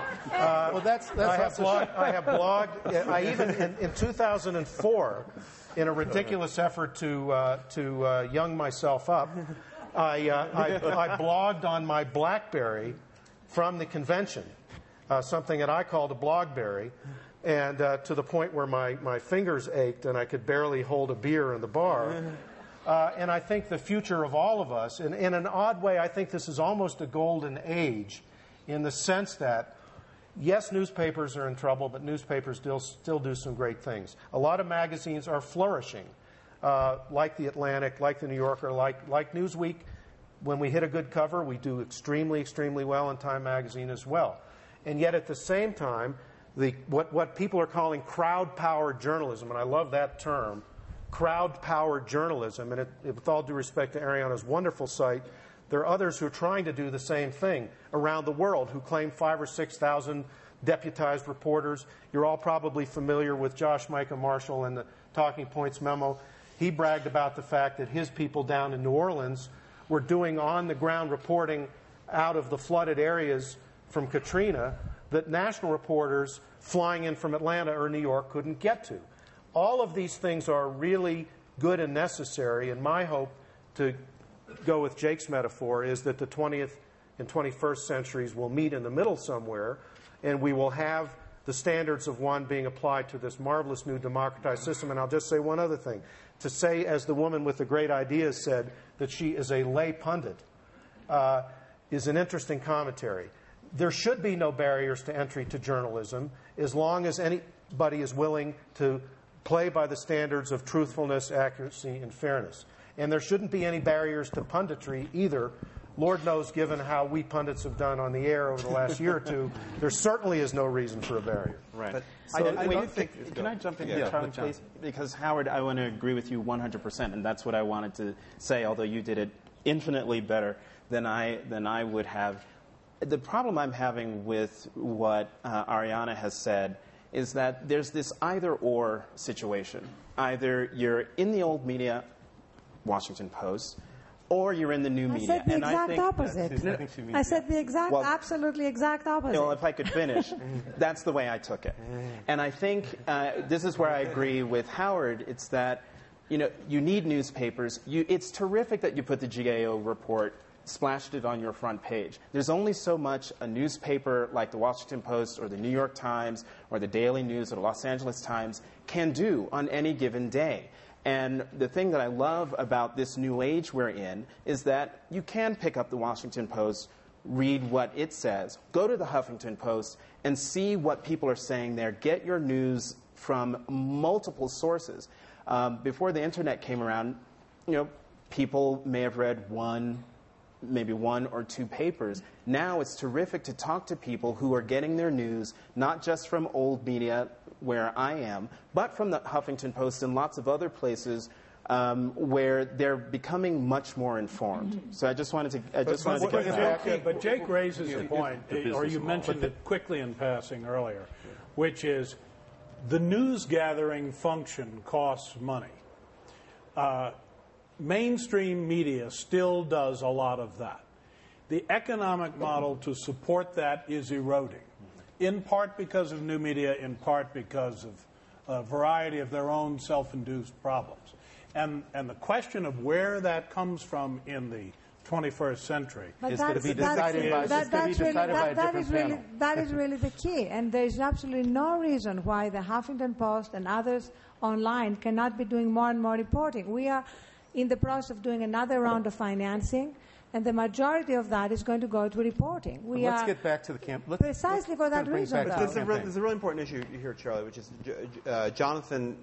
I have blogged. I even in 2004, in a ridiculous effort to young myself up, I blogged on my BlackBerry from the convention, something that I called a BlogBerry, and to the point where my fingers ached and I could barely hold a beer in the bar. And I think the future of all of us, and in an odd way, I think this is almost a golden age, in the sense that, yes, newspapers are in trouble, but newspapers still do some great things. A lot of magazines are flourishing, like The Atlantic, like The New Yorker, like Newsweek. When we hit a good cover, we do extremely, extremely well in Time Magazine as well. And yet at the same time, what people are calling crowd-powered journalism, and I love that term, crowd-powered journalism, and with all due respect to Ariana's wonderful site, there are others who are trying to do the same thing around the world, who claim 5,000 or 6,000 deputized reporters. You're all probably familiar with Josh Micah Marshall and the Talking Points memo. He bragged about the fact that his people down in New Orleans were doing on-the-ground reporting out of the flooded areas from Katrina that national reporters flying in from Atlanta or New York couldn't get to. All of these things are really good and necessary, and my hope, to go with Jake's metaphor, is that the 20th and 21st centuries will meet in the middle somewhere, and we will have the standards of one being applied to this marvelous new democratized system. And I'll just say one other thing. To say, as the woman with the great ideas said, that she is a lay pundit is an interesting commentary. There should be no barriers to entry to journalism as long as anybody is willing to play by the standards of truthfulness, accuracy, and fairness. And there shouldn't be any barriers to punditry either. Lord knows, given how we pundits have done on the air over the last year or two, there certainly is no reason for a barrier. Right. But Can I jump in here, Charlie, please? Because, Howard, I want to agree with you 100%, and that's what I wanted to say, although you did it infinitely better than I would have. The problem I'm having with what Ariana has said is that there's this either-or situation. Either you're in the old media, Washington Post, or you're in the new media. I said the exact opposite. I said the absolutely exact opposite. Well, if I could finish, that's the way I took it. And I think this is where I agree with Howard. It's that, you need newspapers. It's terrific that you put the GAO report, splashed it on your front page. There's only so much a newspaper like the Washington Post or the New York Times or the Daily News or the Los Angeles Times can do on any given day. And the thing that I love about this new age we're in is that you can pick up the Washington Post, read what it says, go to the Huffington Post, and see what people are saying there. Get your news from multiple sources. Before the internet came around, people may have read maybe one or two papers. Now it's terrific to talk to people who are getting their news not just from old media where I am, but from the Huffington Post and lots of other places where they're becoming much more informed. So I just wanted to get that. But Jake raises a point, or you mentioned it quickly in passing earlier, which is the news gathering function costs money. Mainstream media still does a lot of that. The economic model to support that is eroding, in part because of new media, in part because of a variety of their own self-induced problems. And the question of where that comes from in the 21st century is going to be decided by a different panel. That is really the key. And there is absolutely no reason why the Huffington Post and others online cannot be doing more and more reporting. We are in the process of doing another round of financing, and the majority of that is going to go to reporting. Let's get back to the camp. Precisely for that reason, though. There's a really important issue here, Charlie, which is Jonathan,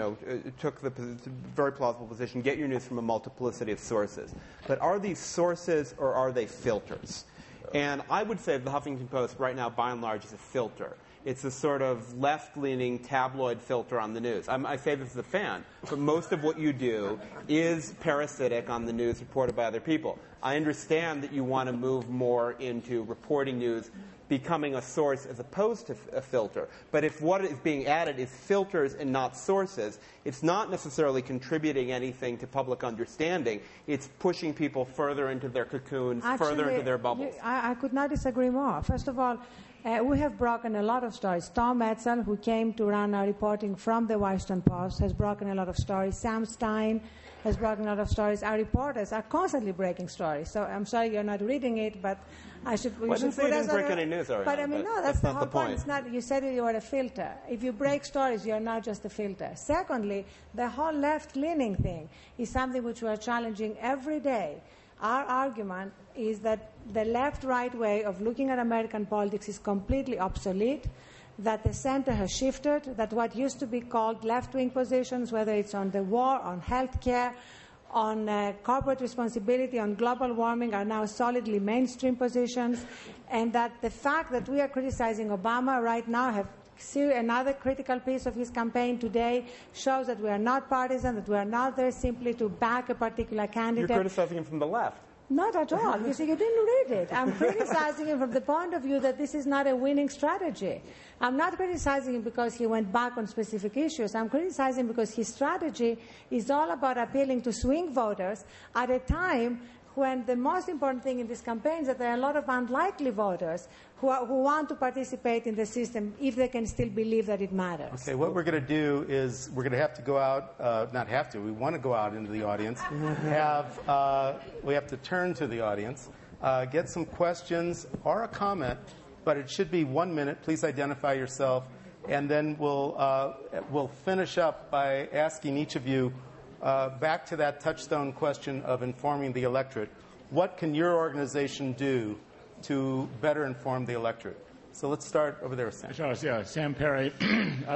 took the very plausible position, get your news from a multiplicity of sources. But are these sources or are they filters? And I would say the Huffington Post right now, by and large, is a filter. It's a sort of left-leaning tabloid filter on the news. I say this as a fan, but most of what you do is parasitic on the news reported by other people. I understand that you want to move more into reporting news, becoming a source as opposed to a filter. But if what is being added is filters and not sources, it's not necessarily contributing anything to public understanding. It's pushing people further into their cocoons, further into their bubbles. I could not disagree more. First of all, we have broken a lot of stories. Tom Etzel, who came to run our reporting from the Washington Post, has broken a lot of stories. Sam Stein has broken a lot of stories. Our reporters are constantly breaking stories. So I'm sorry you're not reading it, but I should. Well, I didn't say you didn't break any news, Ariana, but I mean, no, that's the whole point. It's not. You said you were a filter. If you break stories, you're not just a filter. Secondly, the whole left-leaning thing is something which we are challenging every day. Our argument is that the left-right way of looking at American politics is completely obsolete, that the center has shifted, that what used to be called left-wing positions, whether it's on the war, on health care, on corporate responsibility, on global warming, are now solidly mainstream positions, and that the fact that we are criticizing Obama right now, have another critical piece of his campaign today, shows that we are not partisan, that we are not there simply to back a particular candidate. You're criticizing him from the left. Not at all. You see, you didn't read it. I'm criticizing him from the point of view that this is not a winning strategy. I'm not criticizing him because he went back on specific issues. I'm criticizing him because his strategy is all about appealing to swing voters at a time when the most important thing in this campaign is that there are a lot of unlikely voters who want to participate in the system if they can still believe that it matters. Okay, what we're going to do is we're going to have to go out, not have to, we want to go out into the audience, we have to turn to the audience, get some questions or a comment, but it should be 1 minute. Please identify yourself, and then we'll finish up by asking each of you, back to that touchstone question of informing the electorate. What can your organization do to better inform the electorate? So let's start over there, Sam. Yeah, Sam Perry. I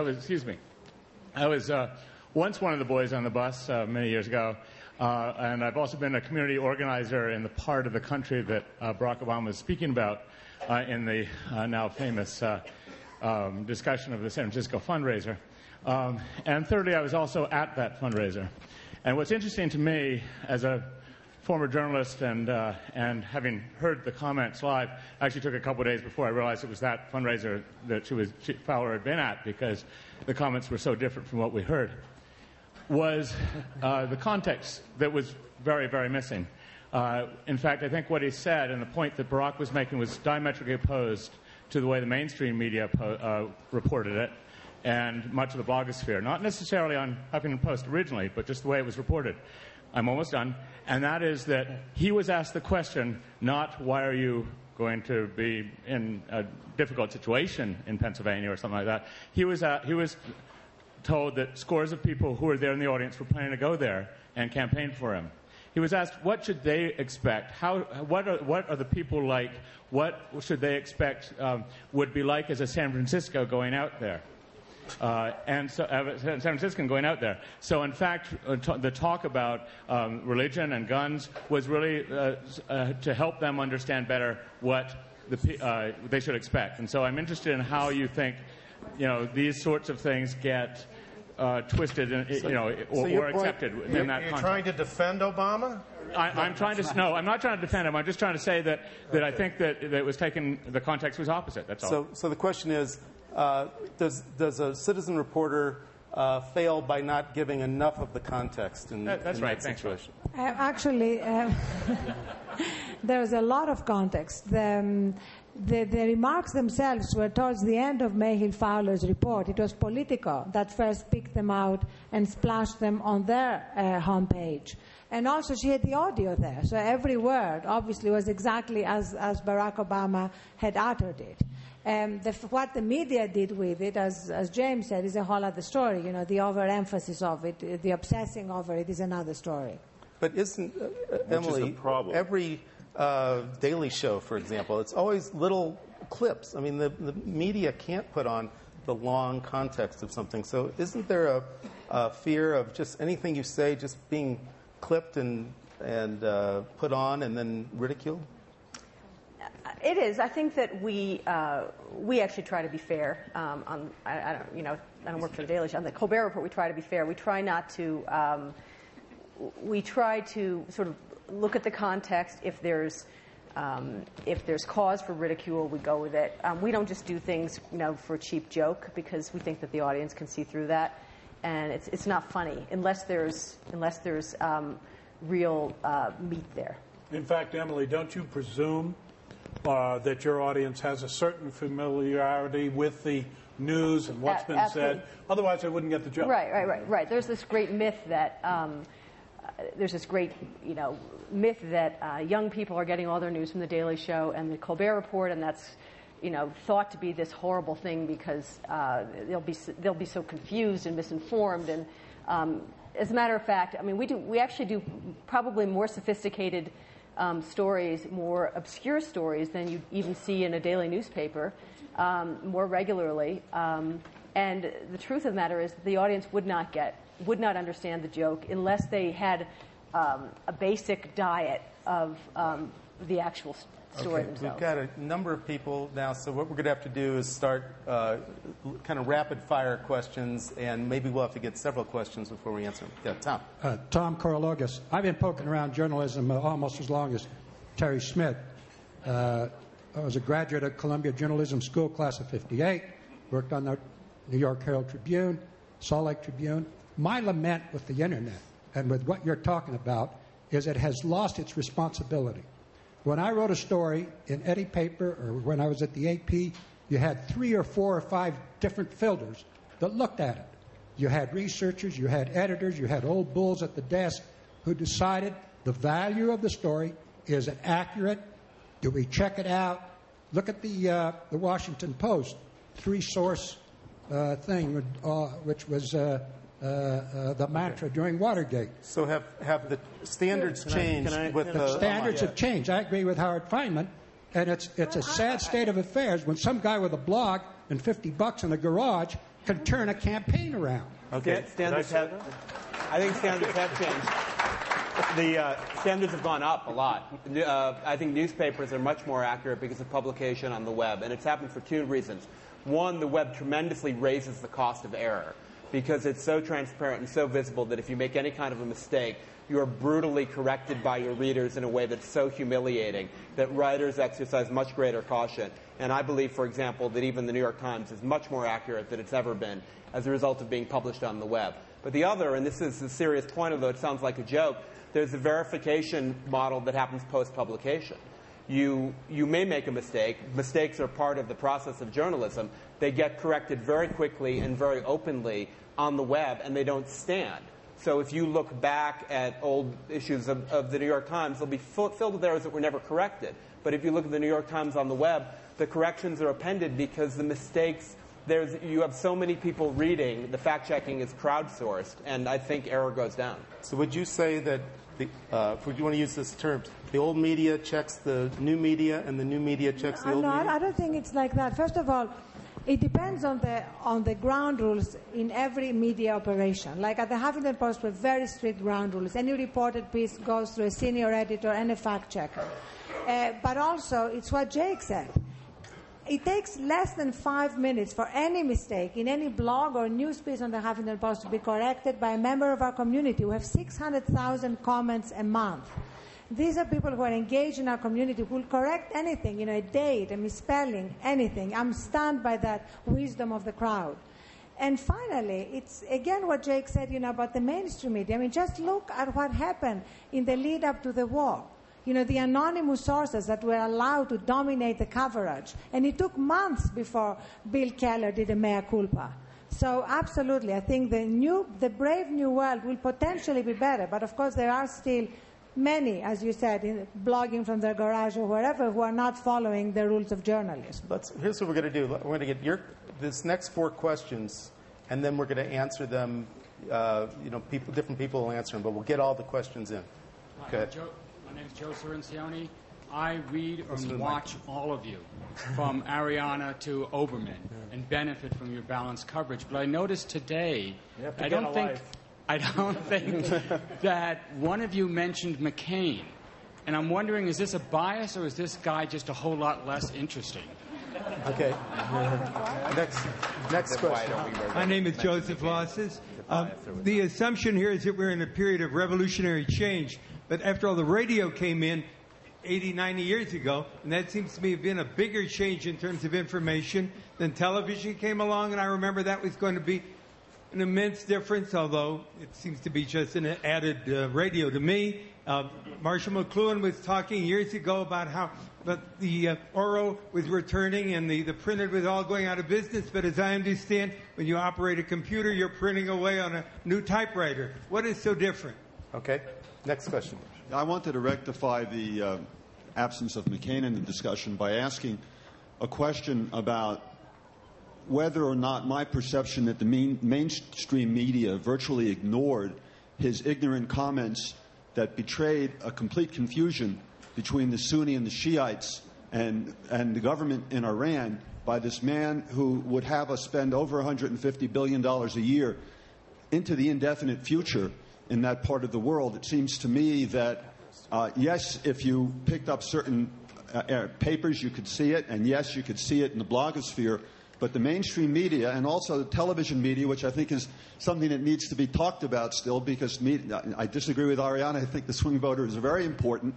was once one of the boys on the bus many years ago, and I've also been a community organizer in the part of the country that Barack Obama is speaking about in the now famous discussion of the San Francisco fundraiser. And thirdly, I was also at that fundraiser. And what's interesting to me as a former journalist and having heard the comments live, actually took a couple of days before I realized it was that fundraiser that Fowler had been at, because the comments were so different from what we heard, was the context that was very, very missing. In fact, I think what he said and the point that Barack was making was diametrically opposed to the way the mainstream media reported it and much of the blogosphere. Not necessarily on Huffington Post originally, but just the way it was reported. I'm almost done. And that is that he was asked the question, not why are you going to be in a difficult situation in Pennsylvania or something like that. He was told that scores of people who were there in the audience were planning to go there and campaign for him. He was asked, what should they expect? What are the people like? What should they expect would be like as a San Francisco going out there? San Franciscan going out there. So, in fact, the talk about religion and guns was really to help them understand better what they should expect. And so I'm interested in how you think, these sorts of things get twisted, or accepted in that context. You're trying to defend Obama? I'm trying to. No, I'm not trying to defend him. I'm just trying to say that I think that it was taken. The context was opposite. That's all. So the question is, does a citizen reporter fail by not giving enough of the context in that's in right. that situation? Actually, there's a lot of context. The remarks themselves were towards the end of Mayhill Fowler's report. It was Politico that first picked them out and splashed them on their homepage. And also she had the audio there. So every word obviously was exactly as Barack Obama had uttered it. What the media did with it, as James said, is a whole other story. The overemphasis of it, the obsessing over it is another story. But isn't, Emily, every Daily Show, for example, it's always little clips. I mean, the media can't put on the long context of something. So isn't there a fear of just anything you say just being clipped and put on and then ridiculed? It is. I think that we actually try to be fair. I don't work for the Daily Show. On the Colbert Report, we try to be fair. We try not to. We try to sort of look at the context. If there's cause for ridicule, we go with it. We don't just do things, for a cheap joke because we think that the audience can see through that, and it's not funny unless there's real meat there. In fact, Emily, don't you presume that your audience has a certain familiarity with the news and what's been absolutely said? Otherwise, they wouldn't get the joke. Right. There's this great myth that myth that young people are getting all their news from the Daily Show and the Colbert Report, and that's thought to be this horrible thing because they'll be so confused and misinformed. And as a matter of fact, we actually do probably more sophisticated stories, more obscure stories than you even see in a daily newspaper, more regularly. And the truth of the matter is the audience would not understand the joke unless they had a basic diet of the actual story themselves. We've got a number of people now, so what we're going to have to do is start kind of rapid-fire questions, and maybe we'll have to get several questions before we answer them. Yeah, Tom. Tom Korologos. I've been poking around journalism almost as long as Terry Schmidt. I was a graduate of Columbia Journalism School, class of '58, worked on the New York Herald Tribune, Salt Lake Tribune. My lament with the Internet and with what you're talking about is it has lost its responsibility. When I wrote a story in any paper or when I was at the AP, you had 3 or 4 or 5 different filters that looked at it. You had researchers, you had editors, you had old bulls at the desk who decided the value of the story. Is it accurate? Do we check it out? Look at the Washington Post 3-source thing, which was the mantra during Watergate. So have the standards changed? The standards have changed. I agree with Howard Feynman, and it's a sad state of affairs when some guy with a blog and $50 in a garage can turn a campaign around. Okay, standards I think standards have changed. The standards have gone up a lot. I think newspapers are much more accurate because of publication on the web, and it's happened for 2 reasons. One, the web tremendously raises the cost of error because it's so transparent and so visible that if you make any kind of a mistake, you are brutally corrected by your readers in a way that's so humiliating that writers exercise much greater caution. And I believe, for example, that even the New York Times is much more accurate than it's ever been as a result of being published on the web. But the other, and this is a serious point, although it sounds like a joke, there's a verification model that happens post-publication. You may make a mistake. Mistakes are part of the process of journalism. They get corrected very quickly and very openly on the web, and they don't stand. So if you look back at old issues of the New York Times, they'll be filled with errors that were never corrected. But if you look at the New York Times on the web, the corrections are appended because the mistakes, you have so many people reading, the fact-checking is crowdsourced, and I think error goes down. So would you say that, if you want to use this term, the old media checks the new media and the new media checks the old media? I don't think it's like that. First of all, it depends on the ground rules in every media operation. Like at the Huffington Post, we have very strict ground rules. Any reported piece goes through a senior editor and a fact checker. But also, it's what Jake said. It takes less than 5 minutes for any mistake in any blog or news piece on the Huffington Post to be corrected by a member of our community. We have 600,000 comments a month. These are people who are engaged in our community who will correct anything, a date, a misspelling, anything. I'm stunned by that wisdom of the crowd. And finally, it's again what Jake said, about the mainstream media. I mean, just look at what happened in the lead up to the war. The anonymous sources that were allowed to dominate the coverage. And it took months before Bill Keller did a mea culpa. So absolutely, I think the brave new world will potentially be better. But of course, there are still many, as you said, blogging from their garage or wherever, who are not following the rules of journalism. Here's what we're going to do. We're going to get this next 4 questions, and then we're going to answer them. Different people will answer them, but we'll get all the questions in. Okay. My name is Joe Cirincione. I read and watch all of you, from Ariana to Oberman, and benefit from your balanced coverage. But I noticed today, I don't think that one of you mentioned McCain. And I'm wondering, is this a bias or is this guy just a whole lot less interesting? Okay. Next question. My name is Joseph Losses. The assumption here is that we're in a period of revolutionary change. But after all, the radio came in 80, 90 years ago, and that seems to me to have been a bigger change in terms of information than television came along. And I remember that was going to be an immense difference, although it seems to be just an added radio to me. Marshall McLuhan was talking years ago about how the Oro was returning and the printed was all going out of business. But as I understand, when you operate a computer, you're printing away on a new typewriter. What is so different? Okay. Next question. I wanted to rectify the absence of McCain in the discussion by asking a question about whether or not my perception that the mainstream media virtually ignored his ignorant comments that betrayed a complete confusion between the Sunni and the Shiites and the government in Iran by this man who would have us spend over $150 billion a year into the indefinite future in that part of the world. It seems to me that, yes, if you picked up certain papers, you could see it, and yes, you could see it in the blogosphere. But the mainstream media and also the television media, which I think is something that needs to be talked about still, because I disagree with Ariana. I think the swing voter is very important.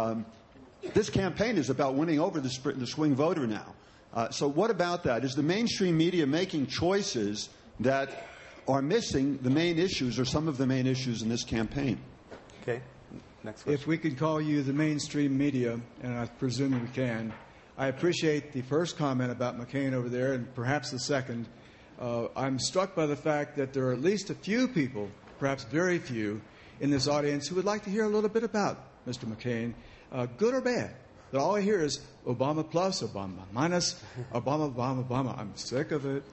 This campaign is about winning over the swing voter now. So what about that? Is the mainstream media making choices that are missing the main issues or some of the main issues in this campaign? Okay. Next question. If we could call you the mainstream media, and I presume we can, I appreciate the first comment about McCain over there, and perhaps the second. I'm struck by the fact that there are at least a few people, perhaps very few, in this audience who would like to hear a little bit about Mr. McCain, good or bad. That all I hear is Obama plus, Obama minus, Obama, Obama, Obama. I'm sick of it.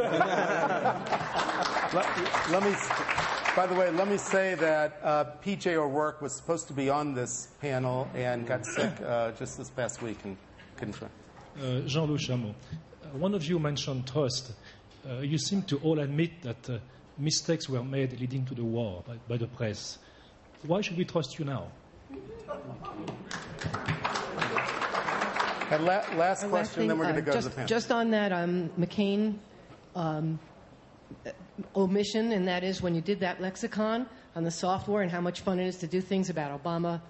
By the way, let me say that P.J. O'Rourke was supposed to be on this panel and got sick just this past week and couldn't join. Jean-Loup Chamot, one of you mentioned trust. You seem to all admit that mistakes were made leading to the war by the press. Why should we trust you now? And last question, then we're going to go to the panel. Just on that McCain omission, and that is when you did that lexicon on the software and how much fun it is to do things about Obama,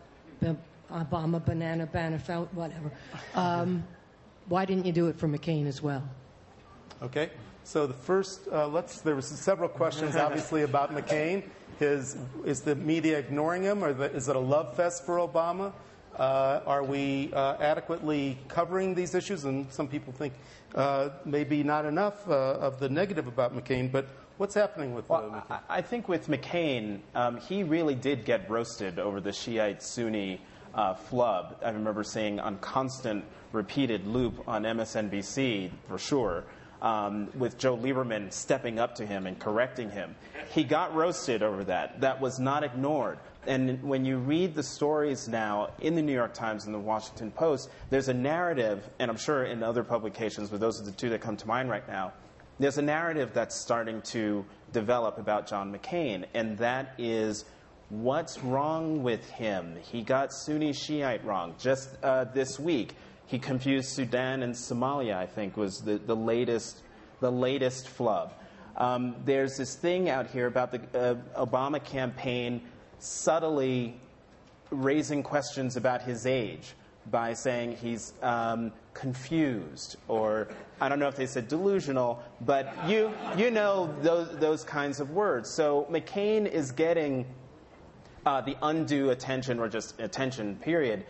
banana, whatever. Why didn't you do it for McCain as well? Okay. So the first, there was several questions, obviously, about McCain. Is the media ignoring him, or is it a love fest for Obama? Are we adequately covering these issues? And some people think maybe not enough of the negative about McCain. But what's happening with McCain? I think with McCain, he really did get roasted over the Shiite-Sunni flub. I remember seeing on constant, repeated loop on MSNBC, for sure, with Joe Lieberman stepping up to him and correcting him. He got roasted over that. That was not ignored. And when you read the stories now in the New York Times and the Washington Post, there's a narrative, and I'm sure in other publications, but those are the two that come to mind right now, there's a narrative that's starting to develop about John McCain, and that is what's wrong with him. He got Sunni Shiite wrong. Just this week, he confused Sudan and Somalia, I think, was the latest flub. There's this thing out here about the Obama campaign subtly raising questions about his age by saying he's confused, or I don't know if they said delusional, but you know those kinds of words. So McCain is getting the undue attention, or just attention, period,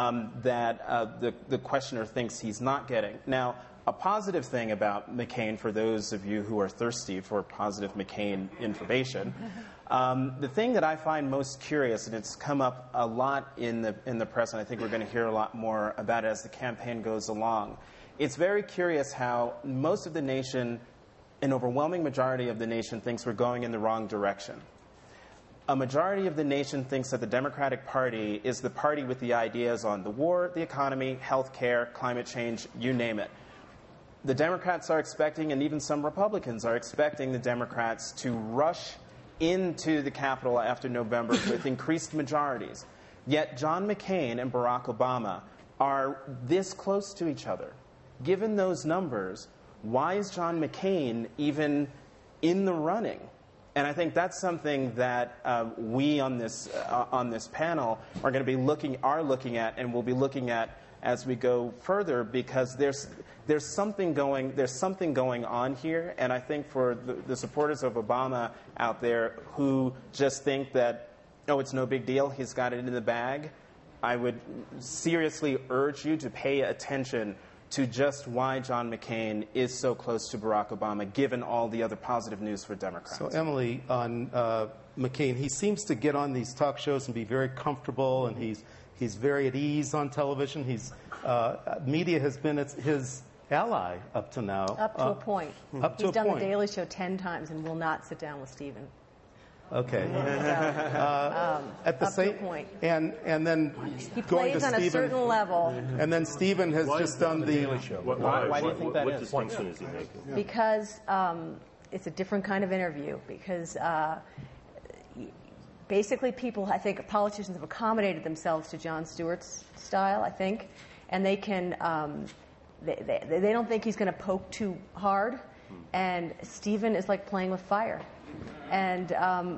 that the questioner thinks he's not getting. Now, a positive thing about McCain, for those of you who are thirsty for positive McCain information, the thing that I find most curious, and it's come up a lot in the press, and I think we're going to hear a lot more about it as the campaign goes along, it's very curious how most of the nation, an overwhelming majority of the nation, thinks we're going in the wrong direction. A majority of the nation thinks that the Democratic Party is the party with the ideas on the war, the economy, health care, climate change, you name it. The Democrats are expecting, and even some Republicans are expecting, the Democrats to rush into the Capitol after November with increased majorities. Yet John McCain and Barack Obama are this close to each other. Given those numbers, why is John McCain even in the running? And I think that's something that we on this panel are going to be looking at, and we'll be looking at as we go further, because there's something going on here. And I think for the supporters of Obama out there who just think that, oh, it's no big deal, he's got it in the bag, I would seriously urge you to pay attention to just why John McCain is so close to Barack Obama, given all the other positive news for Democrats. So, Emily, on McCain, he seems to get on these talk shows and be very comfortable, and he's very at ease on television. Media has been his ally up to now. Up to a point. He's done The Daily Show 10 times and will not sit down with Stephen. Okay. At the same point, and then he going to plays on Stephen, a certain level. And then Stephen has just done the Daily Show. Why do you think that is? What distinction is he making? Because it's a different kind of interview. Because basically, politicians have accommodated themselves to Jon Stewart's style, I think, and they can. They don't think he's going to poke too hard, and Stephen is like playing with fire. And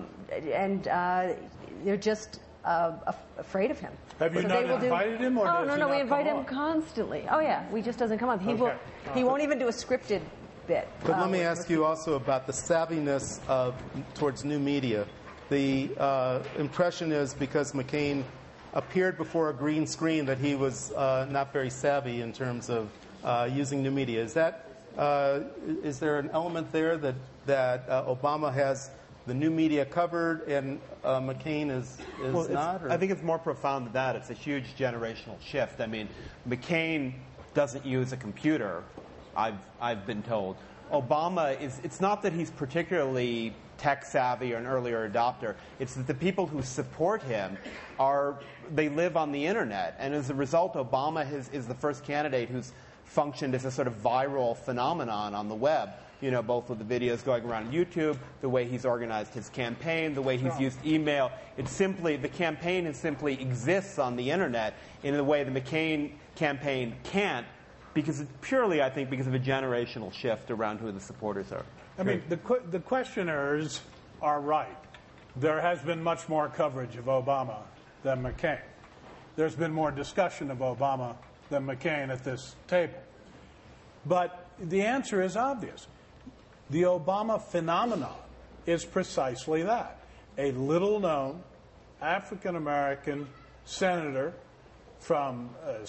they're just afraid of him. Have you not invited him, or does he no, we not invite come him on? constantly. Oh yeah, he just doesn't come up. He won't even do a scripted bit. But let me ask you also about the savviness towards new media. The impression is, because McCain appeared before a green screen, that he was not very savvy in terms of using new media. Is there an element there that Obama has the new media covered and McCain is not? I think it's more profound than that. It's a huge generational shift. I mean, McCain doesn't use a computer, I've been told. Obama it's not that he's particularly tech savvy or an earlier adopter. It's that the people who support him they live on the internet, and as a result, Obama is the first candidate who's functioned as a sort of viral phenomenon on the web. Both with the videos going around YouTube, the way he's organized his campaign, the way he's used email. The campaign simply exists on the internet in a way the McCain campaign can't, purely, I think, because of a generational shift around who the supporters are. I mean, the questioners are right. There has been much more coverage of Obama than McCain. There's been more discussion of Obama than McCain at this table. But the answer is obvious. The Obama phenomenon is precisely that. A little-known African-American senator from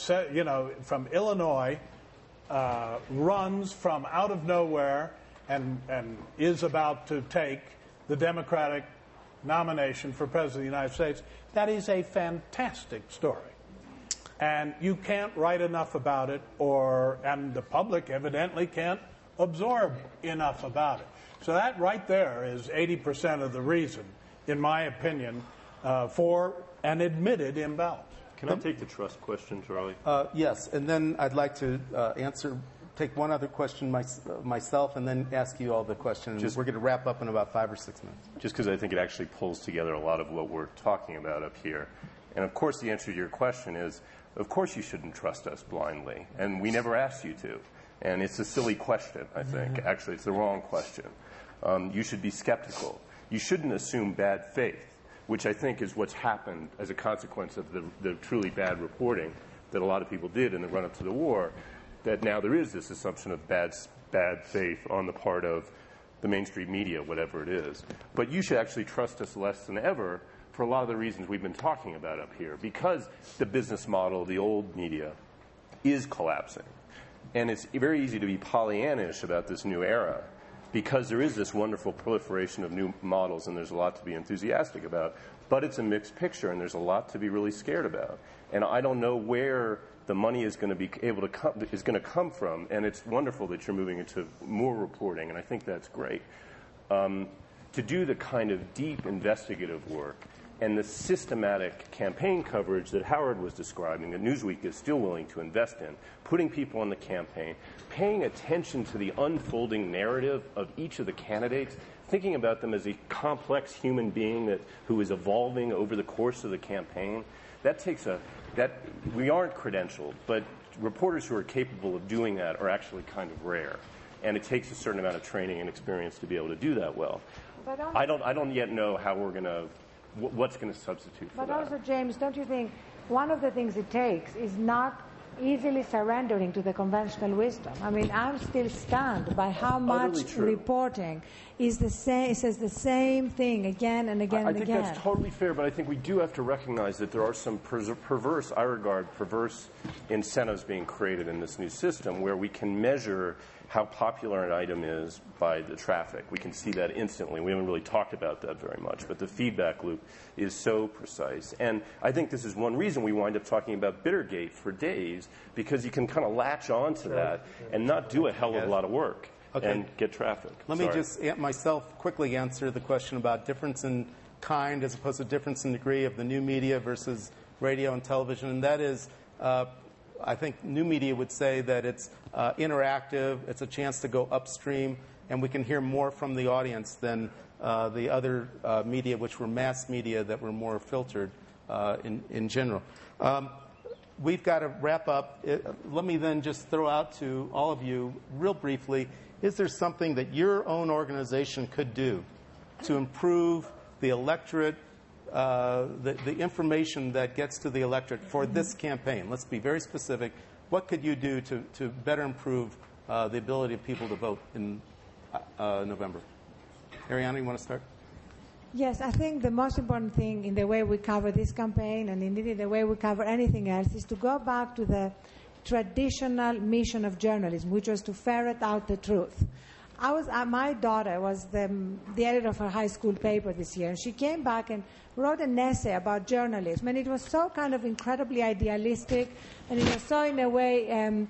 Illinois runs from out of nowhere and is about to take the Democratic nomination for President of the United States. That is a fantastic story. And you can't write enough about it, and the public evidently can't absorb enough about it. So that right there is 80% of the reason, in my opinion, for an admitted imbalance. Can I take the trust question, Charlie? Yes, and then I'd like to take one other question myself, and then ask you all the questions. We're going to wrap up in about 5 or 6 minutes. Just because I think it actually pulls together a lot of what we're talking about up here. And of course, the answer to your question is, of course you shouldn't trust us blindly, and we never asked you to. And it's a silly question, I think. Actually, it's the wrong question. You should be skeptical. You shouldn't assume bad faith, which I think is what's happened as a consequence of the truly bad reporting that a lot of people did in the run-up to the war, that now there is this assumption of bad faith on the part of the mainstream media, whatever it is. But you should actually trust us less than ever for a lot of the reasons we've been talking about up here, because the business model, the old media, is collapsing. And it's very easy to be Pollyannish about this new era, because there is this wonderful proliferation of new models, and there's a lot to be enthusiastic about. But it's a mixed picture, and there's a lot to be really scared about. And I don't know where the money is going to be able to come from. And it's wonderful that you're moving into more reporting, and I think that's great. To do the kind of deep investigative work and the systematic campaign coverage that Howard was describing, that Newsweek is still willing to invest in, putting people on the campaign, paying attention to the unfolding narrative of each of the candidates, thinking about them as a complex human being who is evolving over the course of the campaign, we aren't credentialed, but reporters who are capable of doing that are actually kind of rare. And it takes a certain amount of training and experience to be able to do that well. I don't yet know how what's going to substitute for that. But also, James, don't you think one of the things it takes is not easily surrendering to the conventional wisdom? I mean, I'm still stunned by how much reporting is the same, says the same thing again and again and again. I think that's totally fair, but I think we do have to recognize that there are some perverse incentives being created in this new system where we can measure how popular an item is by the traffic. We can see that instantly. We haven't really talked about that very much, but the feedback loop is so precise. And I think this is one reason we wind up talking about Bittergate for days, because you can kind of latch on to that and not do a hell of a lot of work and get traffic. Let me just myself quickly answer the question about difference in kind as opposed to difference in degree of the new media versus radio and television. And that is, I think new media would say that it's interactive, it's a chance to go upstream, and we can hear more from the audience than the other media, which were mass media that were more filtered in general. We've got to wrap up. Let me then just throw out to all of you real briefly, is there something that your own organization could do to improve the electorate, the information that gets to the electorate for this campaign? Let's be very specific. What could you do to better improve the ability of people to vote in November? Ariana, you want to start? Yes, I think the most important thing in the way we cover this campaign, and indeed in the way we cover anything else, is to go back to the traditional mission of journalism, which was to ferret out the truth. My daughter was the editor of her high school paper this year, and she came back and wrote an essay about journalism, and it was so kind of incredibly idealistic, and it was so, in a way,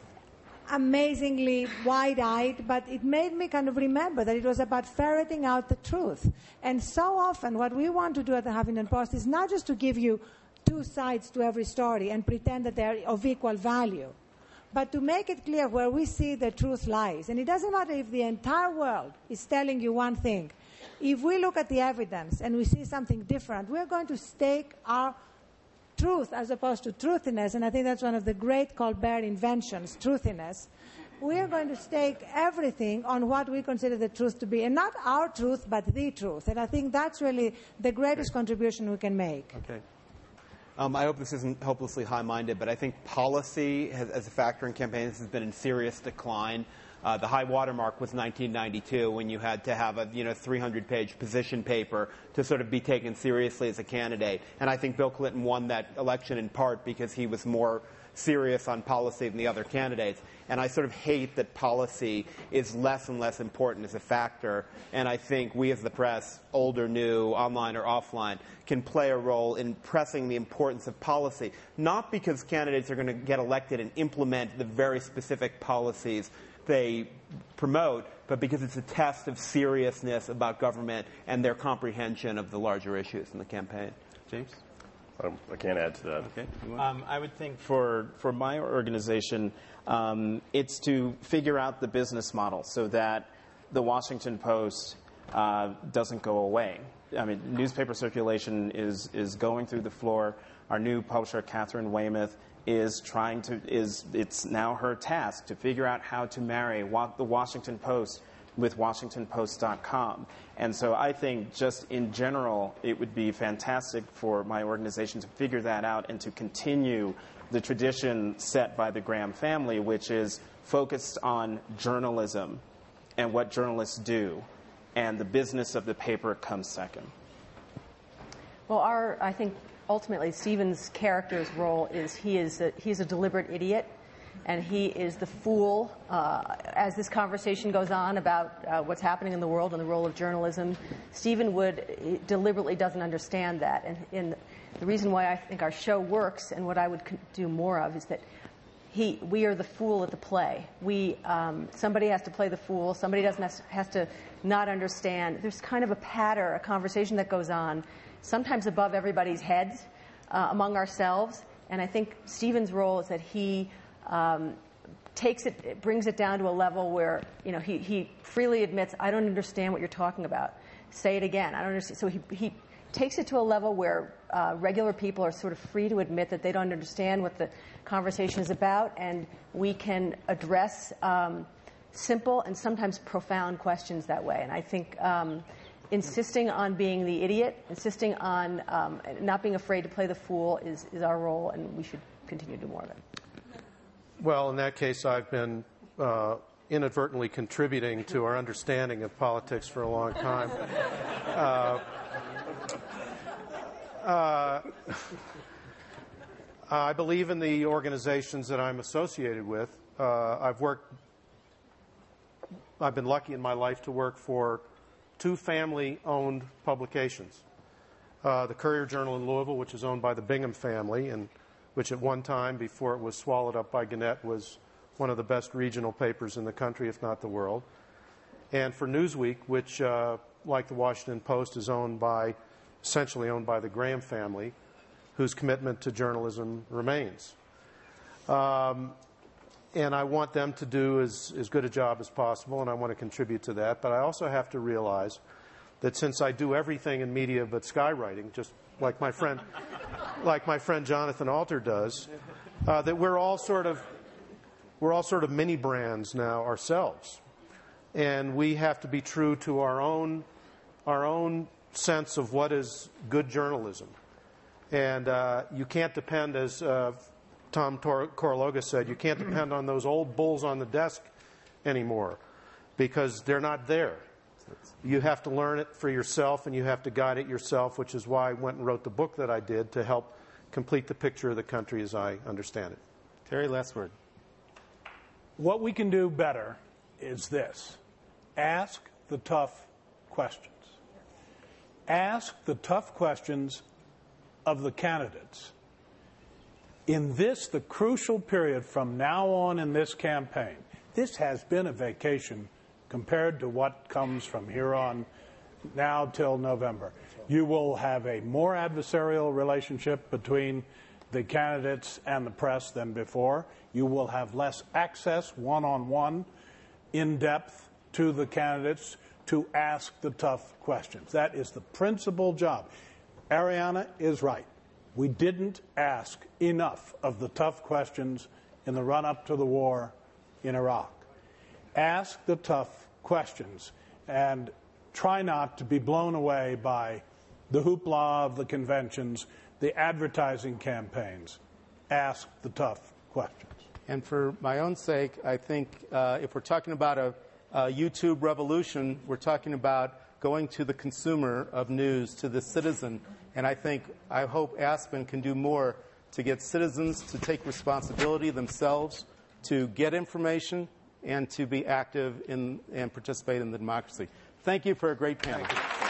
amazingly wide-eyed, but it made me kind of remember that it was about ferreting out the truth. And so often what we want to do at the Huffington Post is not just to give you two sides to every story and pretend that they're of equal value, but to make it clear where we see the truth lies. And it doesn't matter if the entire world is telling you one thing. If we look at the evidence and we see something different, we're going to stake our truth as opposed to truthiness, and I think that's one of the great Colbert inventions, truthiness. We are going to stake everything on what we consider the truth to be, and not our truth, but the truth. And I think that's really the greatest contribution we can make. Okay. I hope this isn't hopelessly high-minded, but I think policy as a factor in campaigns has been in serious decline. The high watermark was 1992, when you had to have a 300-page position paper to sort of be taken seriously as a candidate. And I think Bill Clinton won that election in part because he was more serious on policy than the other candidates. And I sort of hate that policy is less and less important as a factor. And I think we as the press, old or new, online or offline, can play a role in pressing the importance of policy, not because candidates are going to get elected and implement the very specific policies they promote, but because it's a test of seriousness about government and their comprehension of the larger issues in the campaign. James? I can't add to that. Okay. I would think for my organization, it's to figure out the business model so that the Washington Post doesn't go away. I mean, newspaper circulation is going through the floor. Our new publisher, Catherine Weymouth, it's now her task to figure out how to marry the Washington Post with WashingtonPost.com. And so I think just in general, it would be fantastic for my organization to figure that out and to continue the tradition set by the Graham family, which is focused on journalism and what journalists do, and the business of the paper comes second. Well, I think ultimately Stephen's character's role is he's a deliberate idiot, and he is the fool. As this conversation goes on about what's happening in the world and the role of journalism, Stephen Wood deliberately doesn't understand that. And the reason why I think our show works and what I would do more of is that we are the fool at the play. Somebody has to play the fool. Somebody has to not understand. There's kind of a conversation that goes on, sometimes above everybody's heads, among ourselves. And I think Stephen's role is that he brings it down to a level where he freely admits, I don't understand what you're talking about. Say it again. I don't understand. So he takes it to a level where regular people are sort of free to admit that they don't understand what the conversation is about, and we can address simple and sometimes profound questions that way. And I think insisting on being the idiot, insisting on not being afraid to play the fool is our role, and we should continue to do more of it. Well, in that case, I've been inadvertently contributing to our understanding of politics for a long time. I believe in the organizations that I'm associated with. I've been lucky in my life to work for two family-owned publications. The Courier-Journal in Louisville, which is owned by the Bingham family, and which at one time, before it was swallowed up by Gannett, was one of the best regional papers in the country, if not the world. And for Newsweek, which, like the Washington Post, is essentially owned by the Graham family, whose commitment to journalism remains. And I want them to do as good a job as possible, and I want to contribute to that. But I also have to realize that since I do everything in media but skywriting, just like my friend Jonathan Alter does, that we're all sort of mini brands now ourselves, and we have to be true to our own sense of what is good journalism. And you can't depend, as Tom Korologa said, you can't depend on those old bulls on the desk anymore, because they're not there. You have to learn it for yourself, and you have to guide it yourself, which is why I went and wrote the book that I did to help complete the picture of the country as I understand it. Terry, last word. What we can do better is this. Ask the tough questions. Ask the tough questions of the candidates. In the crucial period from now on in this campaign, this has been a vacation compared to what comes from here on now till November. You will have a more adversarial relationship between the candidates and the press than before. You will have less access, one-on-one, in-depth, to the candidates to ask the tough questions. That is the principal job. Ariana is right. We didn't ask enough of the tough questions in the run-up to the war in Iraq. Ask the tough questions and try not to be blown away by the hoopla of the conventions, the advertising campaigns. Ask the tough questions. And for my own sake, I think if we're talking about a YouTube revolution, we're talking about going to the consumer of news, to the citizen. And I hope Aspen can do more to get citizens to take responsibility themselves, to get information, and to be active and participate in the democracy. Thank you for a great panel.